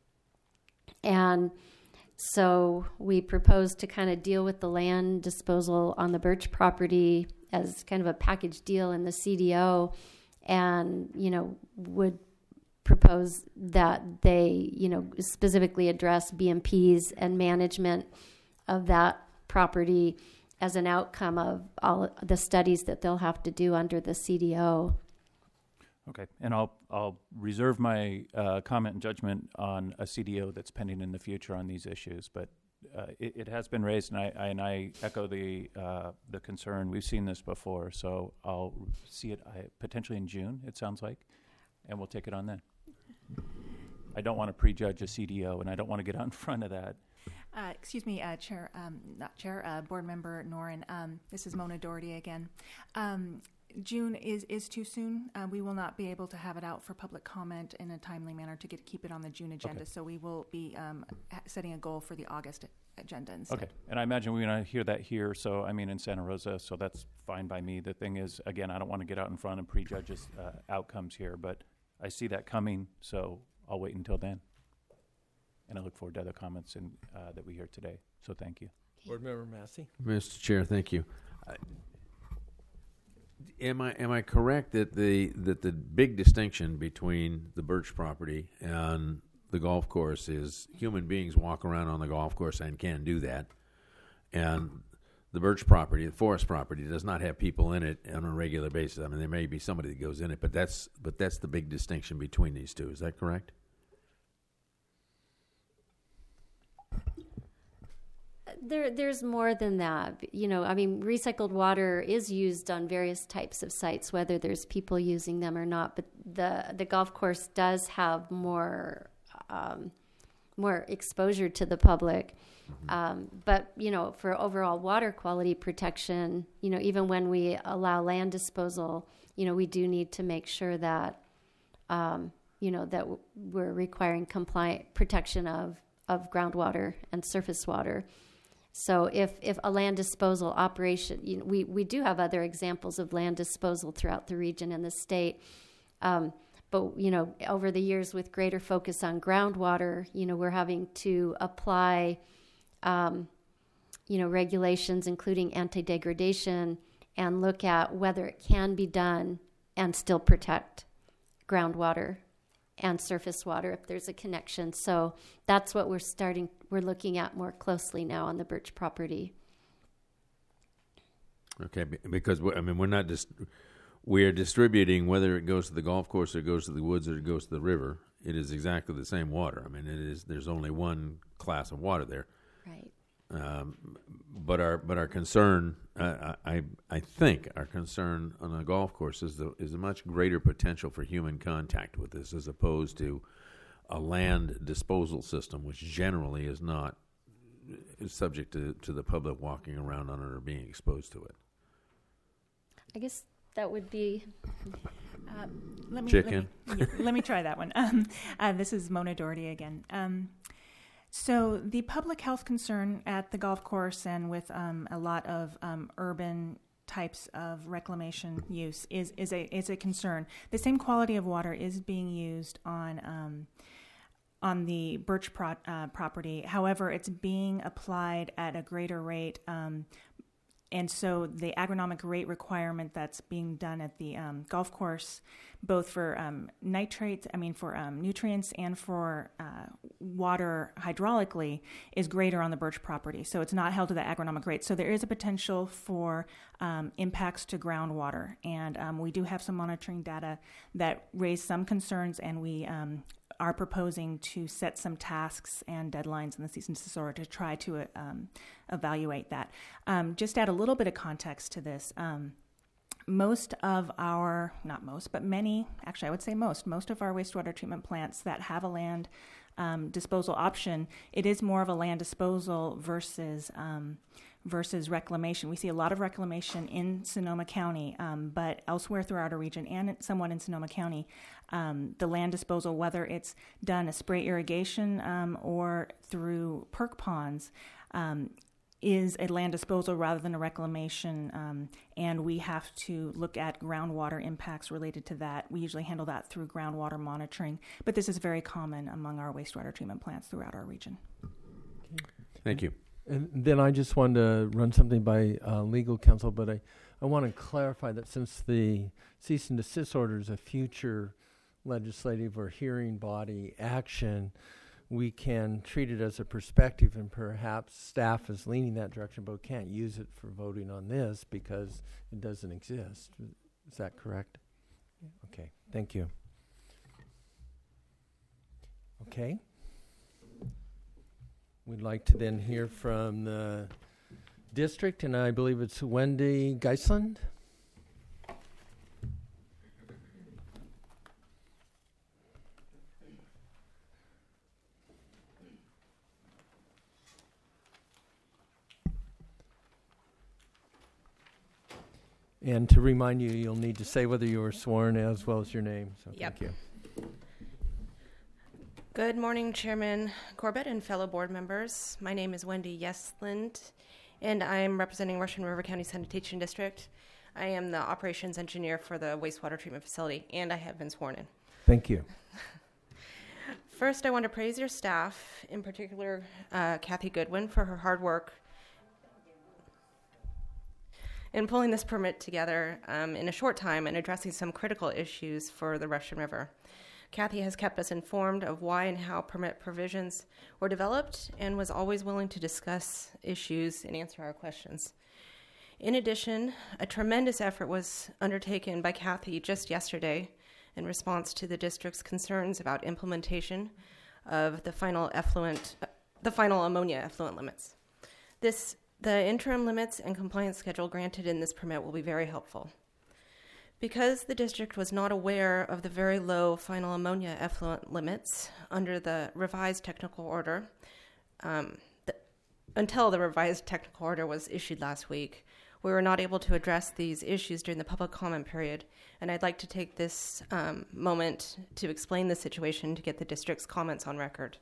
and so we propose to kind of deal with the land disposal on the Birch property as kind of a package deal in the C D O, and, you know, would propose that they, you know, specifically address B M Ps and management of that property as an outcome of all the studies that they'll have to do under the C D O. Okay, and I'll I'll reserve my uh, comment and judgment on a C D O that's pending in the future on these issues. But uh, it, it has been raised, and I, I and I echo the uh, the concern. We've seen this before, so I'll see it I, potentially in June. It sounds like, and we'll take it on then. I don't want to prejudge a C D O, and I don't want to get out in front of that. Uh, excuse me, uh, Chair, um, not Chair, uh, Board Member Noren. Um, this is Mona Doherty again. Um, June is, is too soon. Uh, we will not be able to have it out for public comment in a timely manner to get keep it on the June agenda. Okay. So we will be um, ha- setting a goal for the August agenda instead. Okay, and I imagine we're going to hear that here. So I mean, in Santa Rosa, so that's fine by me. The thing is, again, I don't want to get out in front and prejudge uh, outcomes here, but I see that coming, so I'll wait until then. And I look forward to other comments in, uh, that we hear today. So thank you. Board Member Massey. Mister Chair, thank you. Uh, am I am I correct that the that the big distinction between the Birch property and the golf course is human beings walk around on the golf course and can do that, and the Birch property, the forest property, does not have people in it on a regular basis. I mean, there may be somebody that goes in it, but that's but that's the big distinction between these two. Is that correct? There, there's more than that. You know, I mean, recycled water is used on various types of sites, whether there's people using them or not. But the the golf course does have more um, more exposure to the public. Um, but you know, for overall water quality protection, you know, even when we allow land disposal, you know, we do need to make sure that um, you know that w- we're requiring compliant protection of of groundwater and surface water. So if, if a land disposal operation, you know, we, we do have other examples of land disposal throughout the region and the state. Um, but, you know, over the years with greater focus on groundwater, you know, we're having to apply, um, you know, regulations, including anti-degradation, and look at whether it can be done and still protect groundwater and surface water if there's a connection. So that's what we're starting, we're looking at more closely now on the Birch property. Okay, be- because we I mean we're not just we are distributing whether it goes to the golf course or it goes to the woods or it goes to the river. It is exactly the same water. I mean, it is. There's only one class of water there. Right. Um, but our but our concern, uh, I I think our concern on a golf course is the is a much greater potential for human contact with this, as opposed to a land disposal system, which generally is not is subject to, to the public walking around on it or being exposed to it. I guess that would be. Uh, let me, Chicken. Let me, yeah, let me try that one. Um, uh, this is Mona Doherty again. Um, so the public health concern at the golf course and with um, a lot of um, urban types of reclamation use is is a is a concern. The same quality of water is being used on um, on the Birch pro, uh, property. However, it's being applied at a greater rate. Um, And so the agronomic rate requirement that's being done at the um, golf course, both for um, nitrates, I mean for um, nutrients and for uh, water hydraulically, is greater on the Birch property. So it's not held to the agronomic rate. So there is a potential for um, impacts to groundwater. And um, we do have some monitoring data that raise some concerns, and we um, are proposing to set some tasks and deadlines in the cease and desist order to try to uh, um, evaluate that. Um, just add a little bit of context to this. Um, most of our, not most, but many, actually I would say most, most of our wastewater treatment plants that have a land um, disposal option, it is more of a land disposal versus um, versus reclamation. We see a lot of reclamation in Sonoma County, um, but elsewhere throughout our region and somewhat in Sonoma County, um, the land disposal, whether it's done as spray irrigation um, or through perk ponds, um, is a land disposal rather than a reclamation, um, and we have to look at groundwater impacts related to that. We usually handle that through groundwater monitoring, but this is very common among our wastewater treatment plants throughout our region. Thank you. And then I just wanted to run something by uh, legal counsel, but I, I want to clarify that since the cease and desist order is a future legislative or hearing body action, we can treat it as a perspective, and perhaps staff is leaning that direction, but we can't use it for voting on this because it doesn't exist. Is that correct? Yeah. Okay, thank you. we'd like to then hear from the district, and I believe it's Wendy Geisland. And to remind you, you'll need to say whether you were sworn as well as your name. So Yep. thank you. Good morning, Chairman Corbett and fellow board members. My name is Wendy Yesland, and I'm representing Russian River County Sanitation District. I am the operations engineer for the wastewater treatment facility, and I have been sworn in. Thank you. First, I want to praise your staff, in particular uh, Kathy Goodwin, for her hard work in pulling this permit together um, in a short time and addressing some critical issues for the Russian River. Kathy has kept us informed of why and how permit provisions were developed and was always willing to discuss issues and answer our questions. In addition, a tremendous effort was undertaken by Kathy just yesterday in response to the district's concerns about implementation of the final effluent, uh, the final ammonia effluent limits. This The interim limits and compliance schedule granted in this permit will be very helpful. Because the district was not aware of the very low final ammonia effluent limits under the revised technical order, um, the, until the revised technical order was issued last week, we were not able to address these issues during the public comment period, and I'd like to take this um, moment to explain the situation to get the district's comments on record.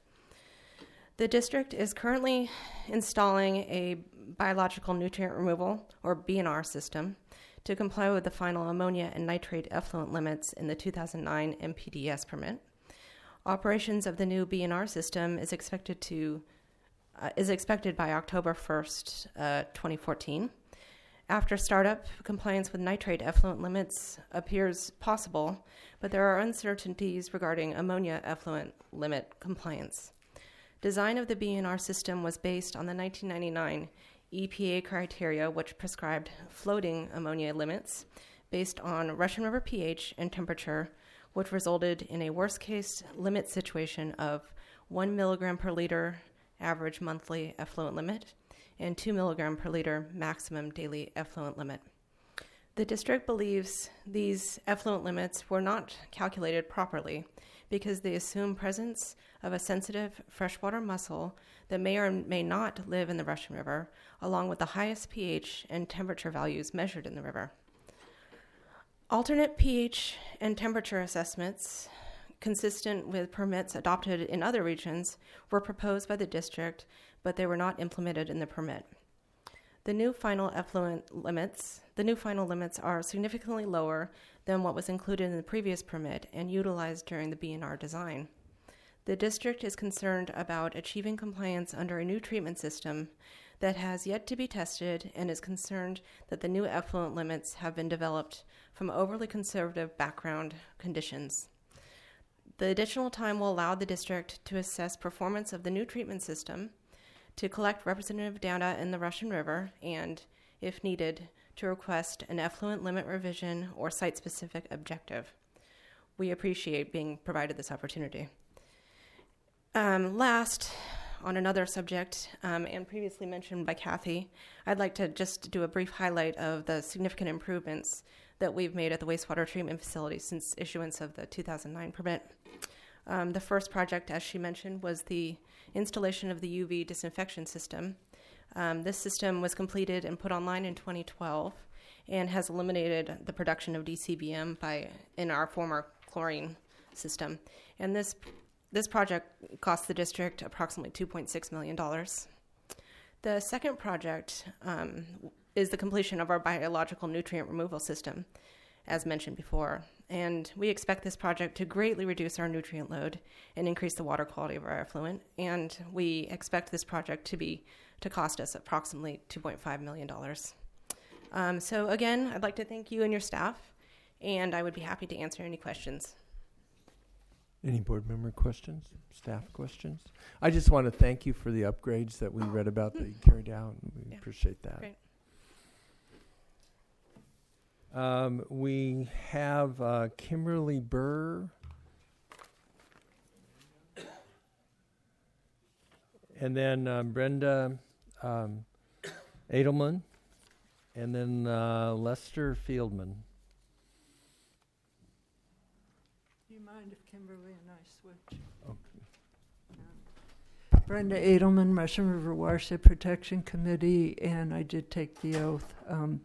The district is currently installing a biological nutrient removal, or B N R system, to comply with the final ammonia and nitrate effluent limits in the two thousand nine M P D S permit. Operations of the new B N R system is expected to uh, is expected by October first, uh, twenty fourteen. After startup, compliance with nitrate effluent limits appears possible, but there are uncertainties regarding ammonia effluent limit compliance. Design of the B N R system was based on the nineteen ninety-nine E P A criteria, which prescribed floating ammonia limits based on Russian River pH and temperature, which resulted in a worst-case limit situation of one milligram per liter average monthly effluent limit and two milligram per liter maximum daily effluent limit. The district believes these effluent limits were not calculated properly because they assume presence of a sensitive freshwater mussel that may or may not live in the Russian River, along with the highest pH and temperature values measured in the river. Alternate pH and temperature assessments, consistent with permits adopted in other regions, were proposed by the district, but they were not implemented in the permit. The new final effluent limits, the new final limits are significantly lower than what was included in the previous permit and utilized during the B N R design. The district is concerned about achieving compliance under a new treatment system that has yet to be tested and is concerned that the new effluent limits have been developed from overly conservative background conditions. The additional time will allow the district to assess performance of the new treatment system, to collect representative data in the Russian River, and, if needed, to request an effluent limit revision or site-specific objective. We appreciate being provided this opportunity. Um, last, on another subject, um, and previously mentioned by Kathy, I'd like to just do a brief highlight of the significant improvements that we've made at the wastewater treatment facility since issuance of the two thousand nine permit. Um, the first project, as she mentioned, was the installation of the U V disinfection system. Um, this system was completed and put online in twenty twelve and has eliminated the production of D C B M by in our former chlorine system. And this this project cost the district approximately two point six million dollars. The second project um, is the completion of our biological nutrient removal system, as mentioned before. And we expect this project to greatly reduce our nutrient load and increase the water quality of our effluent. And we expect this project to be to cost us approximately two point five million dollars. Um, so again, I'd like to thank you and your staff, and I would be happy to answer any questions. Any board member questions, staff questions? I just want to thank you for the upgrades that we read about that you carried out. We Yeah. appreciate that. Great. Um, we have uh, Kimberly Burr and then um, Brenda um, Edelman, and then uh, Lester Fieldman. Do you mind if Kimberly and I switch? Okay. Brenda Edelman, Russian River Watershed Protection Committee, and I did take the oath. Um,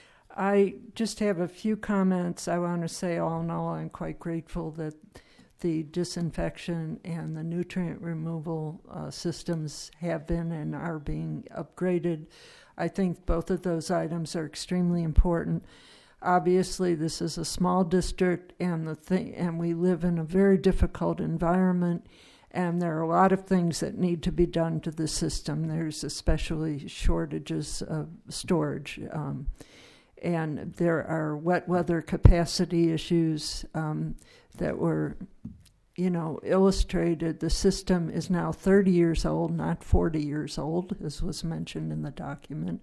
I just have a few comments. I want to say, all in all, I'm quite grateful that the disinfection and the nutrient removal uh, systems have been and are being upgraded. I think both of those items are extremely important. Obviously, this is a small district, and the thing, and we live in a very difficult environment. And there are a lot of things that need to be done to the system. There's especially shortages of storage. Um, and there are wet weather capacity issues um, that were, you know, illustrated. The system is now thirty years old, not forty years old, as was mentioned in the document.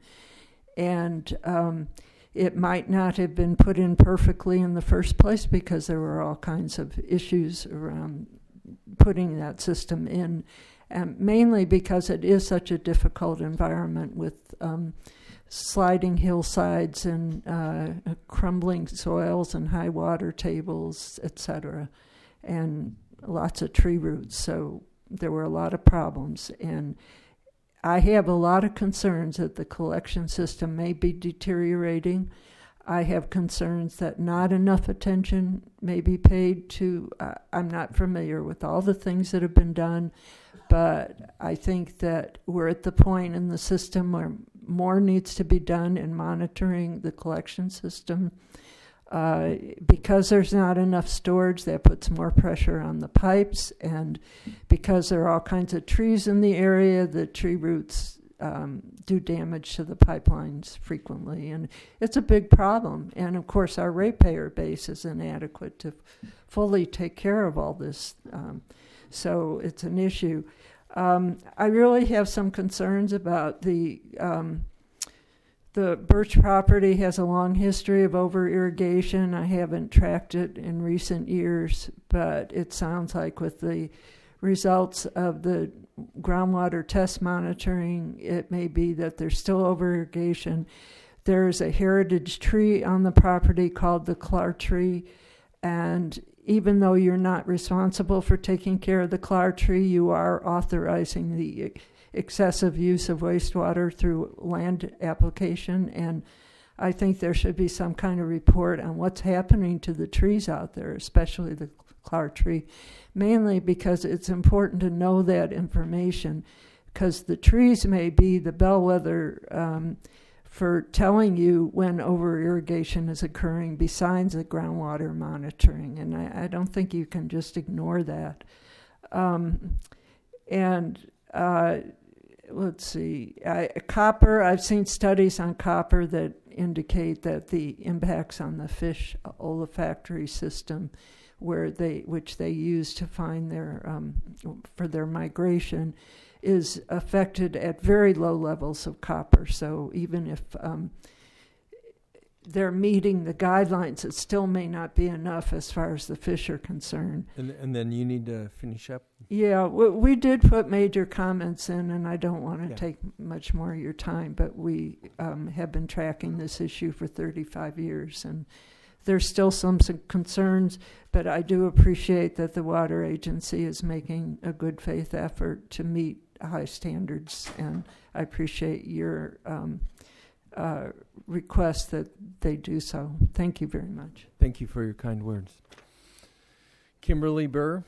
And um, it might not have been put in perfectly in the first place because there were all kinds of issues around putting that system in, um, mainly because it is such a difficult environment with um, sliding hillsides and uh, crumbling soils and high water tables, et cetera, and lots of tree roots. So there were a lot of problems. And I have a lot of concerns that the collection system may be deteriorating. I have concerns that not enough attention may be paid to, uh, I'm not familiar with all the things that have been done, but I think that we're at the point in the system where more needs to be done in monitoring the collection system. Uh, because there's not enough storage, that puts more pressure on the pipes, and because there are all kinds of trees in the area, the tree roots Um, do damage to the pipelines frequently, and it's a big problem. And of course, our ratepayer base is inadequate to f- fully take care of all this, um, so it's an issue. Um, I really have some concerns about the um, the Birch property has a long history of over irrigation. I haven't tracked it in recent years, but it sounds like with the results of the groundwater test monitoring, it may be that there's still over irrigation. There's a heritage tree on the property called the Clar tree, and even though you're not responsible for taking care of the Clar tree, you are authorizing the excessive use of wastewater through land application, and I think there should be some kind of report on what's happening to the trees out there, especially the Clar tree, mainly because it's important to know that information, because the trees may be the bellwether um, for telling you when over-irrigation is occurring besides the groundwater monitoring, and I, I don't think you can just ignore that. Um, and uh, let's see, I, copper, I've seen studies on copper that indicate that the impacts on the fish olfactory system where they, which they use to find their, um, for their migration, is affected at very low levels of copper. So even if um, they're meeting the guidelines, it still may not be enough as far as the fish are concerned. And, and then you need to finish up. Yeah, we, we did put major comments in, and I don't want to Yeah. take much more of your time, but we um, have been tracking this issue for thirty-five years, and there's still some, some concerns, but I do appreciate that the Water Agency is making a good faith effort to meet high standards, and I appreciate your um, uh, request that they do so. Thank you very much. Thank you for your kind words. Kimberly Burr.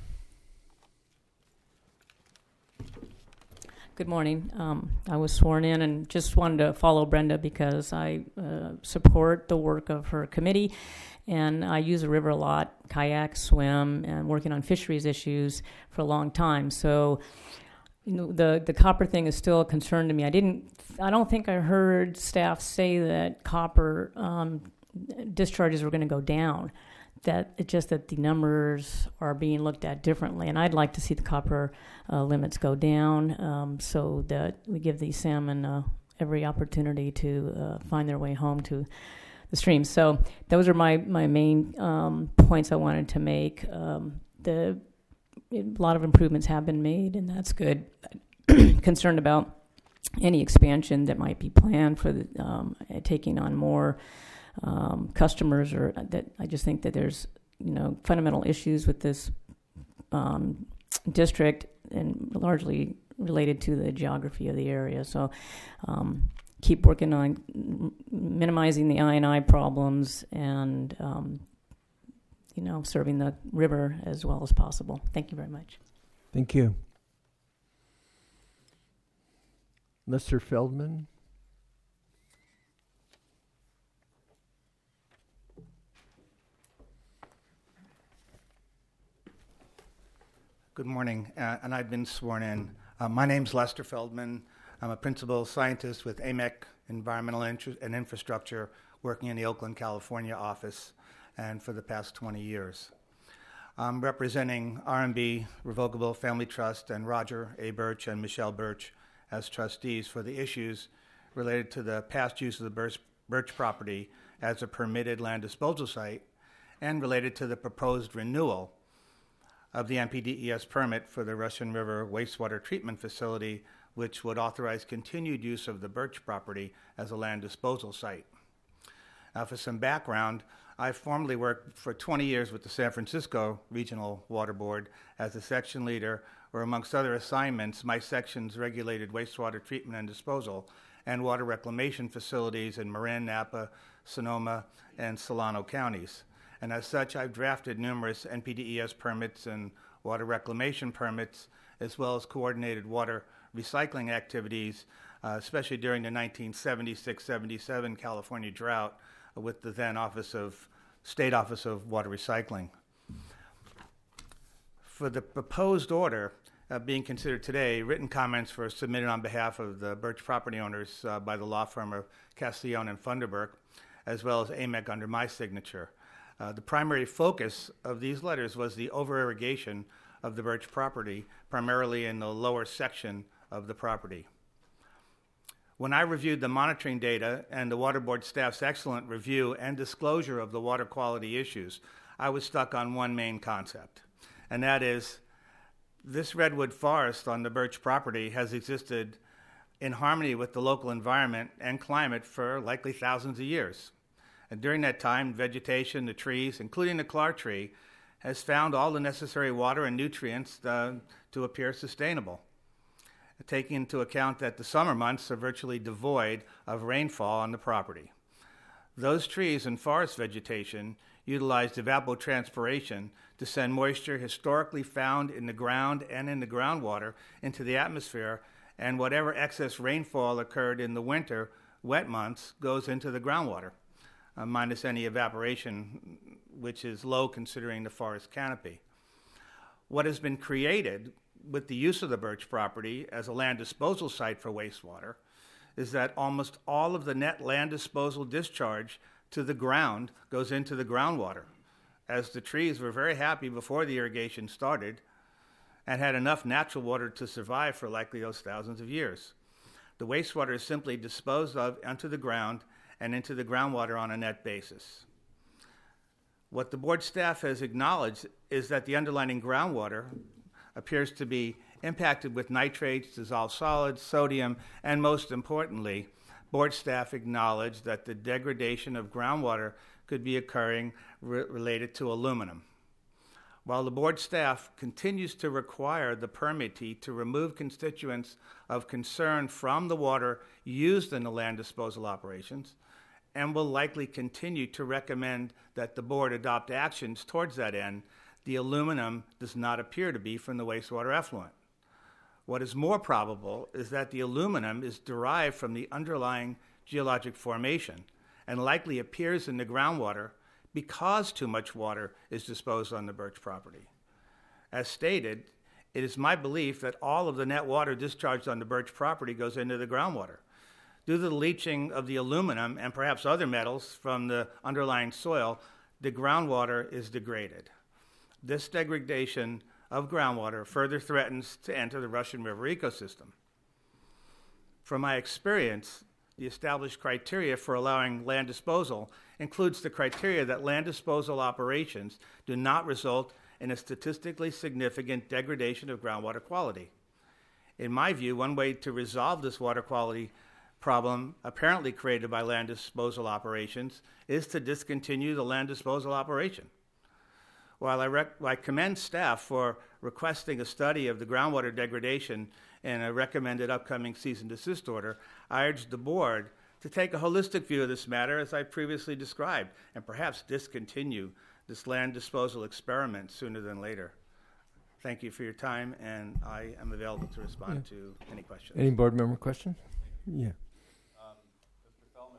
Good morning. Um, I was sworn in and just wanted to follow Brenda because I uh, support the work of her committee, and I use the river a lot, kayak, swim, and working on fisheries issues for a long time. So, you know, the the copper thing is still a concern to me. I didn't. I don't think I heard staff say that copper um, discharges were going to go down. That it's just that the numbers are being looked at differently, and I'd like to see the copper uh, limits go down um, so that we give these salmon uh, every opportunity to uh, find their way home to the streams. So those are my my main um, points I wanted to make. Um, the a lot of improvements have been made, and that's good. concerned about any expansion that might be planned for the, um, taking on more um, customers, or that I just think that there's, you know, fundamental issues with this um, district, and largely related to the geography of the area. So um, keep working on minimizing the I and I problems, and um, you know, serving the river as well as possible. Thank you very much. Thank you. Mister Feldman? Good morning, uh, and I've been sworn in. Uh, my name's Lester Feldman. I'm a principal scientist with A M E C Environmental Intru- and Infrastructure, working in the Oakland, California office, and for the past twenty years. I'm representing R and B Revocable Family Trust and Roger A. Birch and Michelle Birch as trustees for the issues related to the past use of the Birch, Birch property as a permitted land disposal site, and related to the proposed renewal of the N P D E S permit for the Russian River wastewater treatment facility, which would authorize continued use of the Birch property as a land disposal site. Now, for some background, I formerly worked for twenty years with the San Francisco Regional Water Board as a section leader, where amongst other assignments, my sections regulated wastewater treatment and disposal and water reclamation facilities in Marin, Napa, Sonoma, and Solano counties. And as such, I've drafted numerous N P D E S permits and water reclamation permits, as well as coordinated water recycling activities, uh, especially during the nineteen seventy-six seventy-seven California drought with the then Office of State Office of Water Recycling. For the proposed order uh, being considered today, written comments were submitted on behalf of the Birch property owners uh, by the law firm of Castellone and Funderburk, as well as A M E C under my signature. Uh, the primary focus of these letters was the over-irrigation of the Birch property, primarily in the lower section of the property. When I reviewed the monitoring data and the Water Board staff's excellent review and disclosure of the water quality issues, I was stuck on one main concept, and that is this redwood forest on the Birch property has existed in harmony with the local environment and climate for likely thousands of years. And during that time, vegetation, the trees, including the Clar tree, has found all the necessary water and nutrients uh, to appear sustainable, taking into account that the summer months are virtually devoid of rainfall on the property. Those trees and forest vegetation utilized evapotranspiration to send moisture historically found in the ground and in the groundwater into the atmosphere, and whatever excess rainfall occurred in the winter, wet months, goes into the groundwater, uh, minus any evaporation, which is low considering the forest canopy. What has been created with the use of the Birch property as a land disposal site for wastewater is that almost all of the net land disposal discharge to the ground goes into the groundwater, as the trees were very happy before the irrigation started and had enough natural water to survive for likely those thousands of years. The wastewater is simply disposed of onto the ground and into the groundwater on a net basis. What the board staff has acknowledged is that the underlying groundwater appears to be impacted with nitrates, dissolved solids, sodium, and most importantly, board staff acknowledged that the degradation of groundwater could be occurring re- related to aluminum. While the board staff continues to require the permittee to remove constituents of concern from the water used in the land disposal operations, and will likely continue to recommend that the board adopt actions towards that end, the aluminum does not appear to be from the wastewater effluent. What is more probable is that the aluminum is derived from the underlying geologic formation and likely appears in the groundwater because too much water is disposed on the Birch property. As stated, it is my belief that all of the net water discharged on the Birch property goes into the groundwater. Due to the leaching of the aluminum and perhaps other metals from the underlying soil, the groundwater is degraded. This degradation of groundwater further threatens to enter the Russian River ecosystem. From my experience, the established criteria for allowing land disposal includes the criteria that land disposal operations do not result in a statistically significant degradation of groundwater quality. In my view, one way to resolve this water quality problem apparently created by land disposal operations is to discontinue the land disposal operation. While I, rec- I commend staff for requesting a study of the groundwater degradation and a recommended upcoming cease and desist order, I urge the board to take a holistic view of this matter as I previously described and perhaps discontinue this land disposal experiment sooner than later. Thank you for your time, and I am available to respond yeah. to any questions. Any board member questions? Yeah. Um, Mister Feldman,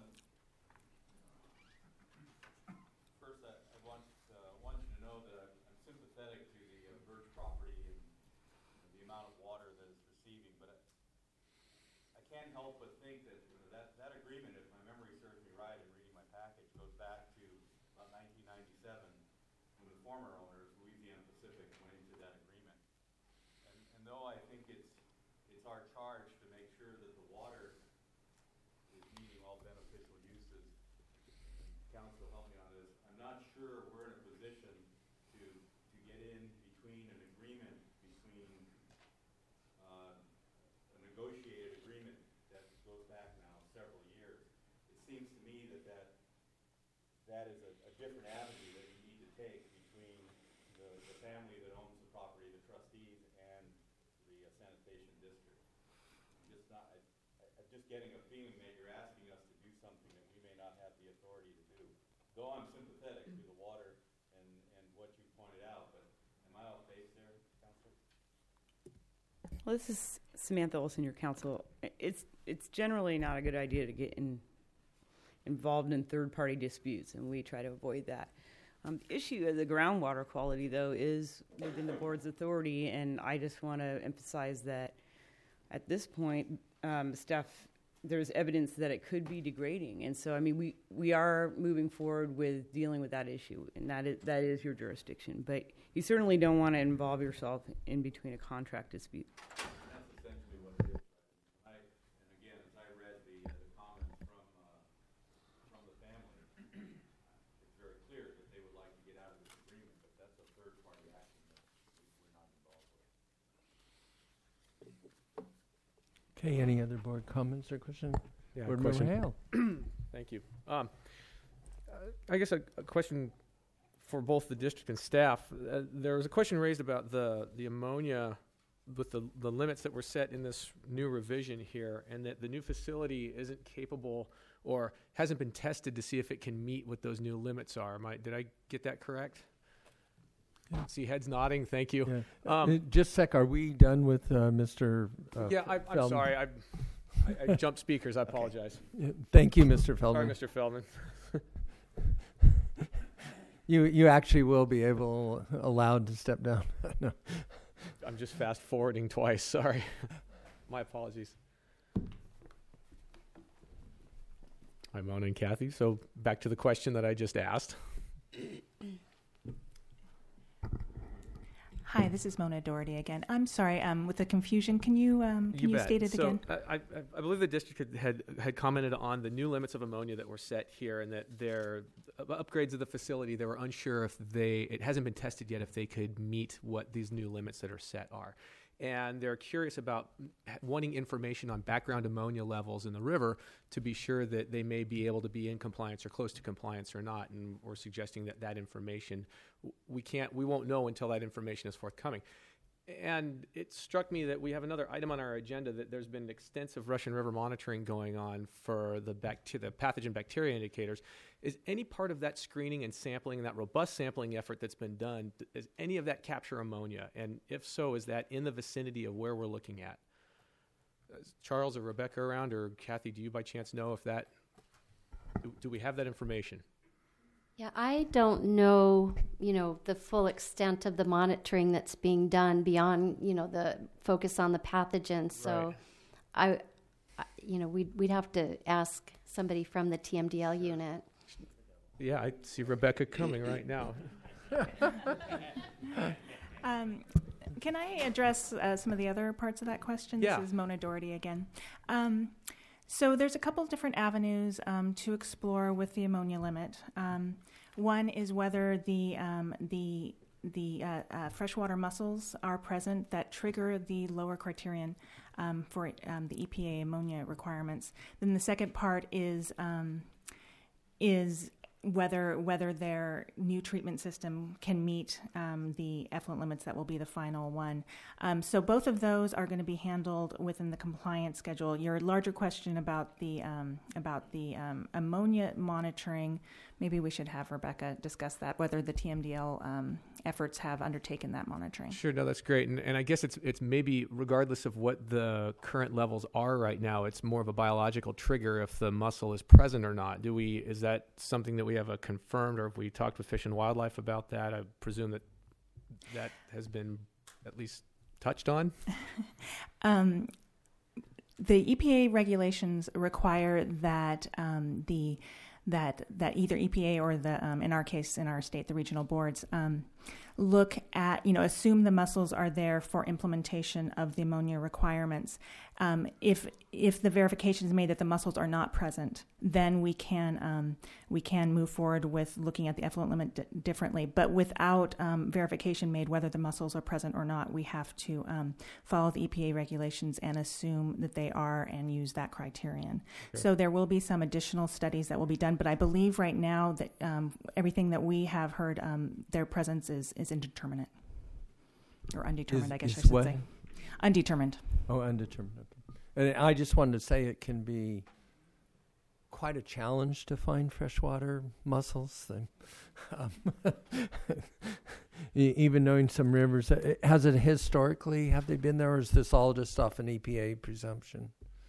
first I, I want, uh, want you to know that I'm, I'm sympathetic to the uh, Birch property and, and the amount of water that it's receiving, but I, I can't help but think that you know, that, that agreement, if my memory serves me right in reading my package, goes back to about nineteen ninety-seven when the former owners, Louisiana Pacific, went into that agreement. And, and though I think it's it's our charge to make sure that the water is meeting all beneficial uses, and council help me on this, I'm not sure we're in a position to to get in between an agreement between uh, a negotiated agreement that goes back now several years. It seems to me that that, that is a, a different avenue that you need to take between the, the family that owns the property, the trustees, and the uh, sanitation district. I'm just not, I, I, I'm just getting a feeling that you're asking us to do something that we may not have the authority to do. Though I'm sympathetic to the water and, and what you pointed out, but am I off base there, Councilor? Well, this is Samantha Olson, your counsel. It's it's generally not a good idea to get in, involved in third-party disputes, and we try to avoid that. Um, the issue of the groundwater quality, though, is within the board's authority, and I just want to emphasize that at this point, um, staff, there's evidence that it could be degrading, and so I mean, we we are moving forward with dealing with that issue, and that is that is your jurisdiction. But you certainly don't want to involve yourself in between a contract dispute. That's essentially what it is. I, and again, as I read the, uh, the comments from uh, from the family, it's very clear that they would like to get out of this agreement, but that's a third-party action that we're not involved with. Okay, any other board comments or questions? Yeah, Board question. Member Hale. Thank you. Um, uh, I guess a, a question for both the district and staff. Uh, there was a question raised about the, the ammonia with the, the limits that were set in this new revision here, and that the new facility isn't capable or hasn't been tested to see if it can meet what those new limits are. Am I, did I get that correct? Yeah. See heads nodding. Thank you. Yeah. Um, Uh, just a sec. Are we done with uh, Mister Uh, yeah, I, I'm Feldman? sorry. I, I, I jumped speakers. I apologize. Yeah, thank you, Mister Feldman. Sorry, Mister Feldman. You you actually will be able allowed to step down. No. I'm just fast forwarding twice. Sorry. My apologies. Hi, Mona and Kathy. So back to the question that I just asked. Hi, this is Mona Doherty again. I'm sorry, um, with the confusion, can you um, can you, you state it so again? I, I, I believe the district had, had had commented on the new limits of ammonia that were set here, and that their upgrades of the facility, they were unsure if they, it hasn't been tested yet if they could meet what these new limits that are set are. And they're curious about wanting information on background ammonia levels in the river to be sure that they may be able to be in compliance or close to compliance or not. And we're suggesting that that information, we can't, we won't know until that information is forthcoming. And it struck me that we have another item on our agenda that there's been extensive Russian River monitoring going on for the, bacti- the pathogen bacteria indicators. Is any part of that screening and sampling and that robust sampling effort that's been done, does any of that capture ammonia? And if so, is that in the vicinity of where we're looking at? Is Charles or Rebecca around, or Kathy, do you by chance know if that, do, do we have that information? Yeah, I don't know, you know, the full extent of the monitoring that's being done beyond, you know, the focus on the pathogens. So, right. I, I, you know, we'd, we'd have to ask somebody from the T M D L unit. Yeah, I see Rebecca coming right now. um, can I address uh, some of the other parts of that question? Yeah. This is Mona Doherty again. Um, So there's a couple of different avenues um, to explore with the ammonia limit. Um, one is whether the um, the the uh, uh, freshwater mussels are present that trigger the lower criterion. um, for um, the E P A ammonia requirements. Then the second part is um, is whether whether their new treatment system can meet um, the effluent limits that will be the final one. Um, so both of those are going to be handled within the compliance schedule. Your larger question about the um, about the um, ammonia monitoring, maybe we should have Rebecca discuss that, whether the T M D L um, efforts have undertaken that monitoring. Sure, no, that's great. And, and I guess it's it's maybe regardless of what the current levels are right now, it's more of a biological trigger if the mussel is present or not. Do we, is that something that we have a confirmed, or have we talked with Fish and Wildlife about that? I presume that that has been at least touched on. um, the E P A regulations require that um, the that that either E P A or the um, in our case in our state the regional boards um, look at, you know, assume the mussels are there for implementation of the ammonia requirements. Um, if if the verification is made that the mussels are not present, then we can um, we can move forward with looking at the effluent limit d- differently. But without um, verification made whether the mussels are present or not, we have to um, follow the E P A regulations and assume that they are and use that criterion. Sure. So there will be some additional studies that will be done, but I believe right now that um, everything that we have heard, um, their presence is, is indeterminate or undetermined, Is- I guess is I should what? say. Undetermined. Oh, undetermined. Okay. And I just wanted to say it can be quite a challenge to find freshwater mussels. And, um, e- even knowing some rivers, uh, has it historically, have they been there, or is this all just off an E P A presumption?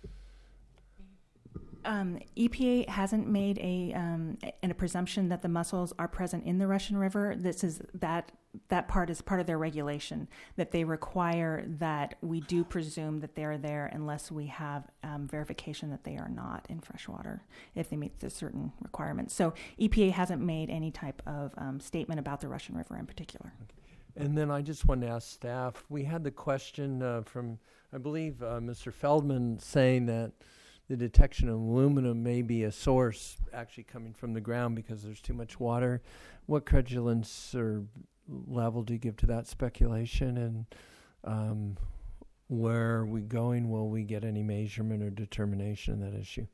Um, E P A hasn't made a um, a, a presumption that the mussels are present in the Russian River. This is that that part is part of their regulation, that they require that we do presume that they are there unless we have um, verification that they are not in freshwater if they meet the certain requirements. So E P A hasn't made any type of um, statement about the Russian River in particular. Okay. And then I just wanted to ask staff, we had the question uh, from, I believe, uh, Mister Feldman saying that the detection of aluminum may be a source actually coming from the ground because there's too much water. What credulence or level do you give to that speculation? And um, where are we going? Will we get any measurement or determination in that issue?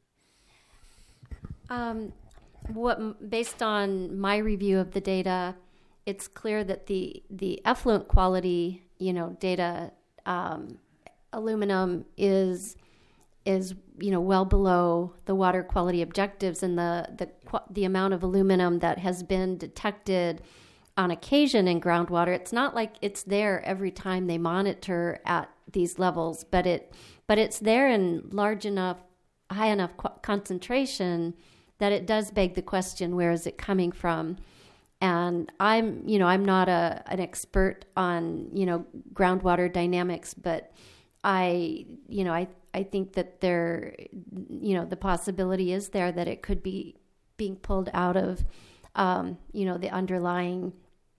Um, what, m- based on my review of the data, it's clear that the, the effluent quality, you know, data, um, aluminum is is you know well below the water quality objectives, and the the the amount of aluminum that has been detected on occasion in groundwater. It's not like it's there every time they monitor at these levels, but it but it's there in large enough, high enough qu- concentration that it does beg the question: where is it coming from? And I'm you know I'm not a an expert on you know groundwater dynamics, but I you know I. I think that there, you know, the possibility is there that it could be being pulled out of, um, you know, the underlying,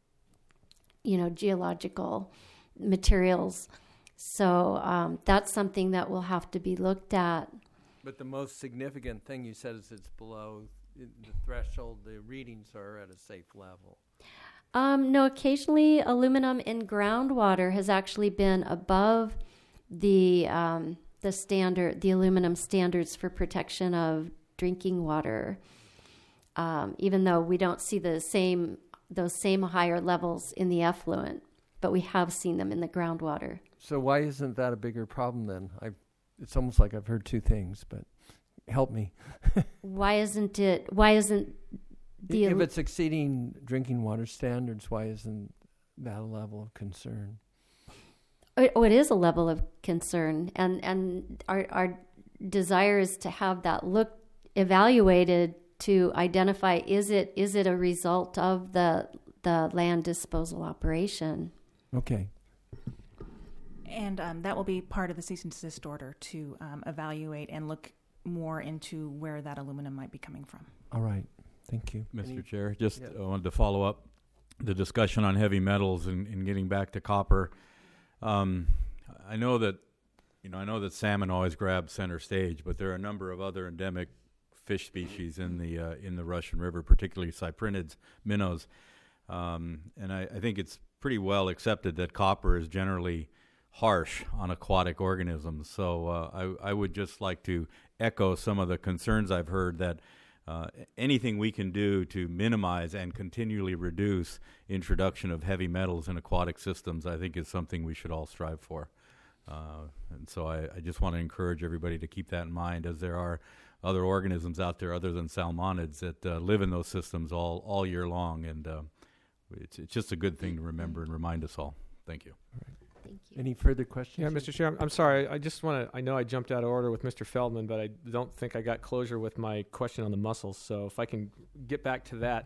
you know, geological materials. So um, that's something that will have to be looked at. But the most significant thing you said is it's below the threshold. The readings are at a safe level. Um, no, occasionally aluminum in groundwater has actually been above the um, the standard, the aluminum standards for protection of drinking water. Um, even though we don't see the same those same higher levels in the effluent, but we have seen them in the groundwater. So why isn't that a bigger problem then? I, it's almost like I've heard two things, but help me. Why isn't it? Why isn't the if it's exceeding drinking water standards? Why isn't that a level of concern? Oh, it is a level of concern, and and our our desire is to have that look evaluated to identify is it is it a result of the the land disposal operation. Okay. And um, that will be part of the cease and desist order to um, evaluate and look more into where that aluminum might be coming from. All right. Thank you. Mister Any- Chair, just Yeah. uh, wanted to follow up the discussion on heavy metals and, and getting back to copper. Um, I know that, you know, I know that salmon always grab center stage, but there are a number of other endemic fish species in the uh, in the Russian River, particularly cyprinids, minnows, um, and I, I think it's pretty well accepted that copper is generally harsh on aquatic organisms. So uh, I, I would just like to echo some of the concerns I've heard that uh, anything we can do to minimize and continually reduce introduction of heavy metals in aquatic systems, I think is something we should all strive for. Uh, and so I, I just want to encourage everybody to keep that in mind, as there are other organisms out there other than salmonids that uh, live in those systems all, all year long. And uh, it's, it's just a good thing to remember and remind us all. Thank you. Thank you. Any further questions? Yeah, Mister Chair, I'm, I'm sorry. I just want to, I know I jumped out of order with Mister Feldman, but I don't think I got closure with my question on the mussels. So if I can get back to that.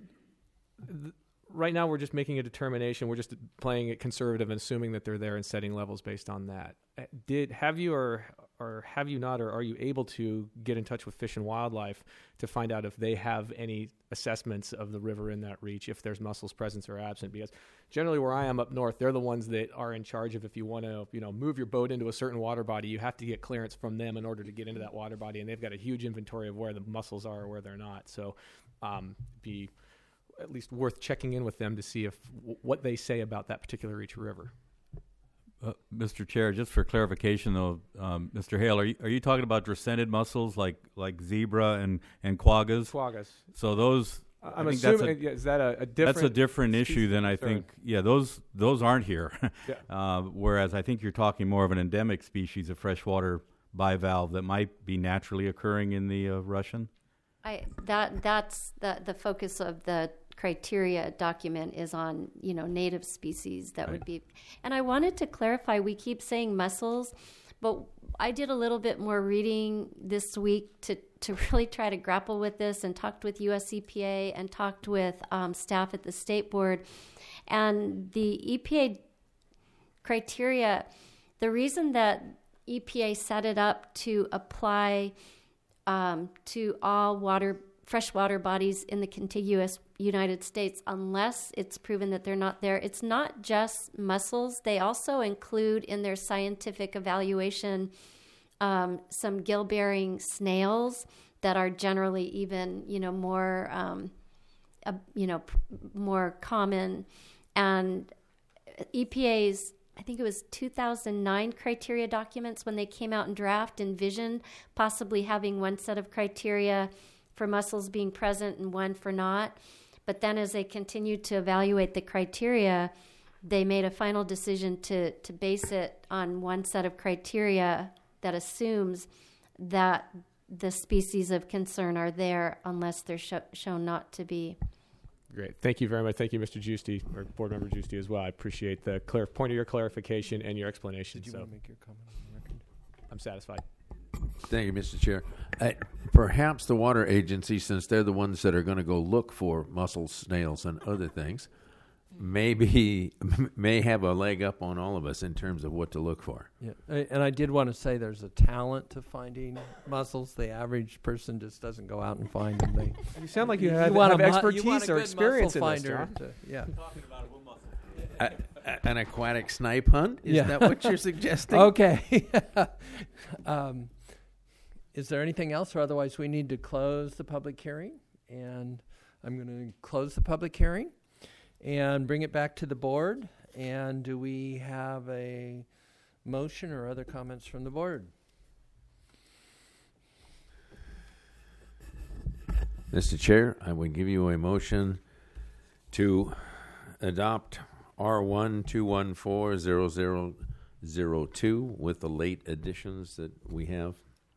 Th- right now we're just making a determination. We're just playing it conservative and assuming that they're there and setting levels based on that. Uh, Did, have you or, or have you not, or are you able to get in touch with Fish and Wildlife to find out if they have any assessments of the river in that reach, if there's mussels present or absent? Because generally where I am up north, they're the ones that are in charge of, if you want to, you know, move your boat into a certain water body, you have to get clearance from them in order to get into that water body. And they've got a huge inventory of where the mussels are or where they're not. So, um, be at least worth checking in with them to see if w- what they say about that particular reach or river. Uh, Mister Chair, just for clarification, though, um, Mister Hale, are you, are you talking about dracenid mussels like like zebra and, and quaggas? Quaggas. So those, I'm I think that's assuming, a, yeah, is that a, a different? that's a different species issue than I concern? think. Yeah, those those aren't here. Yeah. uh, whereas I think you're talking more of an endemic species of freshwater bivalve that might be naturally occurring in the uh, Russian. I that that's the the focus of the criteria document is on, you know, native species that Right. would be. And I wanted to clarify, we keep saying mussels, but I did a little bit more reading this week to to really try to grapple with this, and talked with U S E P A and talked with um, staff at the state board. And the E P A criteria, the reason that E P A set it up to apply um, to all water freshwater bodies in the contiguous United States, unless it's proven that they're not there. It's not just mussels. They also include in their scientific evaluation um, some gill-bearing snails that are generally even, you know, more, um, uh, you know, p- more common. And E P A's, I think it was two thousand nine criteria documents, when they came out and draft, envisioned possibly having one set of criteria for mussels being present and one for not. But then as they continued to evaluate the criteria, they made a final decision to, to base it on one set of criteria that assumes that the species of concern are there unless they're sh- shown not to be. Great. Thank you very much. Thank you, Mister Giusti, or Board Member Giusti as well. I appreciate the clear point of your clarification and your explanation. Did you so want to make your comment on the record? I'm satisfied. Thank you, Mister Chair. Uh, perhaps the water agency, since they're the ones that are going to go look for mussels, snails, and other things, maybe may have a leg up on all of us in terms of what to look for. Yeah, I- and I did want to say there's a talent to finding mussels. The average person just doesn't go out and find them. They, You sound like you, have, want have a mu- you expertise want a or good experience mussel in this, finder John. to- yeah. A, a, an aquatic snipe hunt? Is Yeah. that what you're suggesting? Okay. um, is there anything else, or otherwise we need to close the public hearing? And I'm going to close the public hearing and bring it back to the board. And do we have a motion or other comments from the board? Mister Chair, I would give you a motion to adopt R one two one four zero zero zero two with the late additions that we have.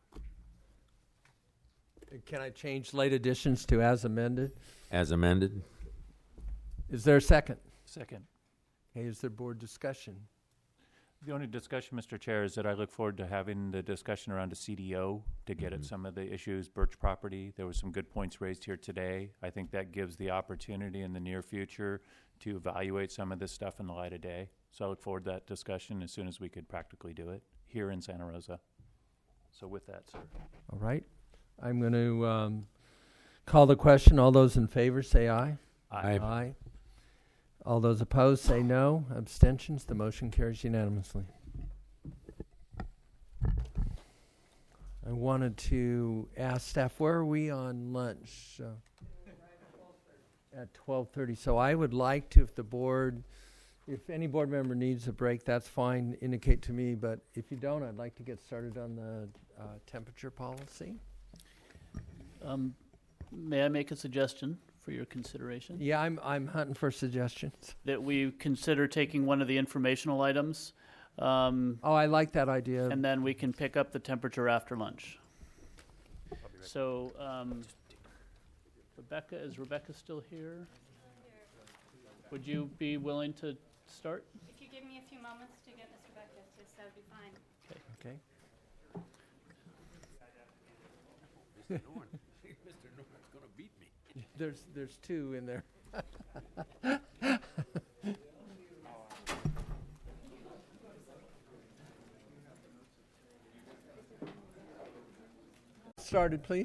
Can I change late additions to as amended? As amended. Is there a second? Second. Okay, is there board discussion? The only discussion, Mister Chair, is that I look forward to having the discussion around a C D O to get Mhm. at some of the issues, Birch property. There were some good points raised here today. I think that gives the opportunity in the near future to evaluate some of this stuff in the light of day. So I look forward to that discussion as soon as we could practically do it here in Santa Rosa. So with that, sir. All right. I'm going to um, call the question. All those in favor say aye. Aye. Aye. All those opposed say no. Abstentions. The motion carries unanimously. I wanted to ask staff, where are we on lunch? Uh, at twelve thirty. So I would like to, if the board If any board member needs a break, that's fine, indicate to me, but if you don't, I'd like to get started on the uh, temperature policy. Um, may I make a suggestion for your consideration? Yeah, I'm I'm hunting for suggestions. That we consider taking one of the informational items. Um, oh, I like that idea. And then we can pick up the temperature after lunch. So, um, Rebecca, is Rebecca still here? Would you be willing to start? If you give me a few moments to get Mister Beckwith, just that would be fine. Okay. Mister Norton. Mister Norton's going to beat me. There's there's two in there. Started, please.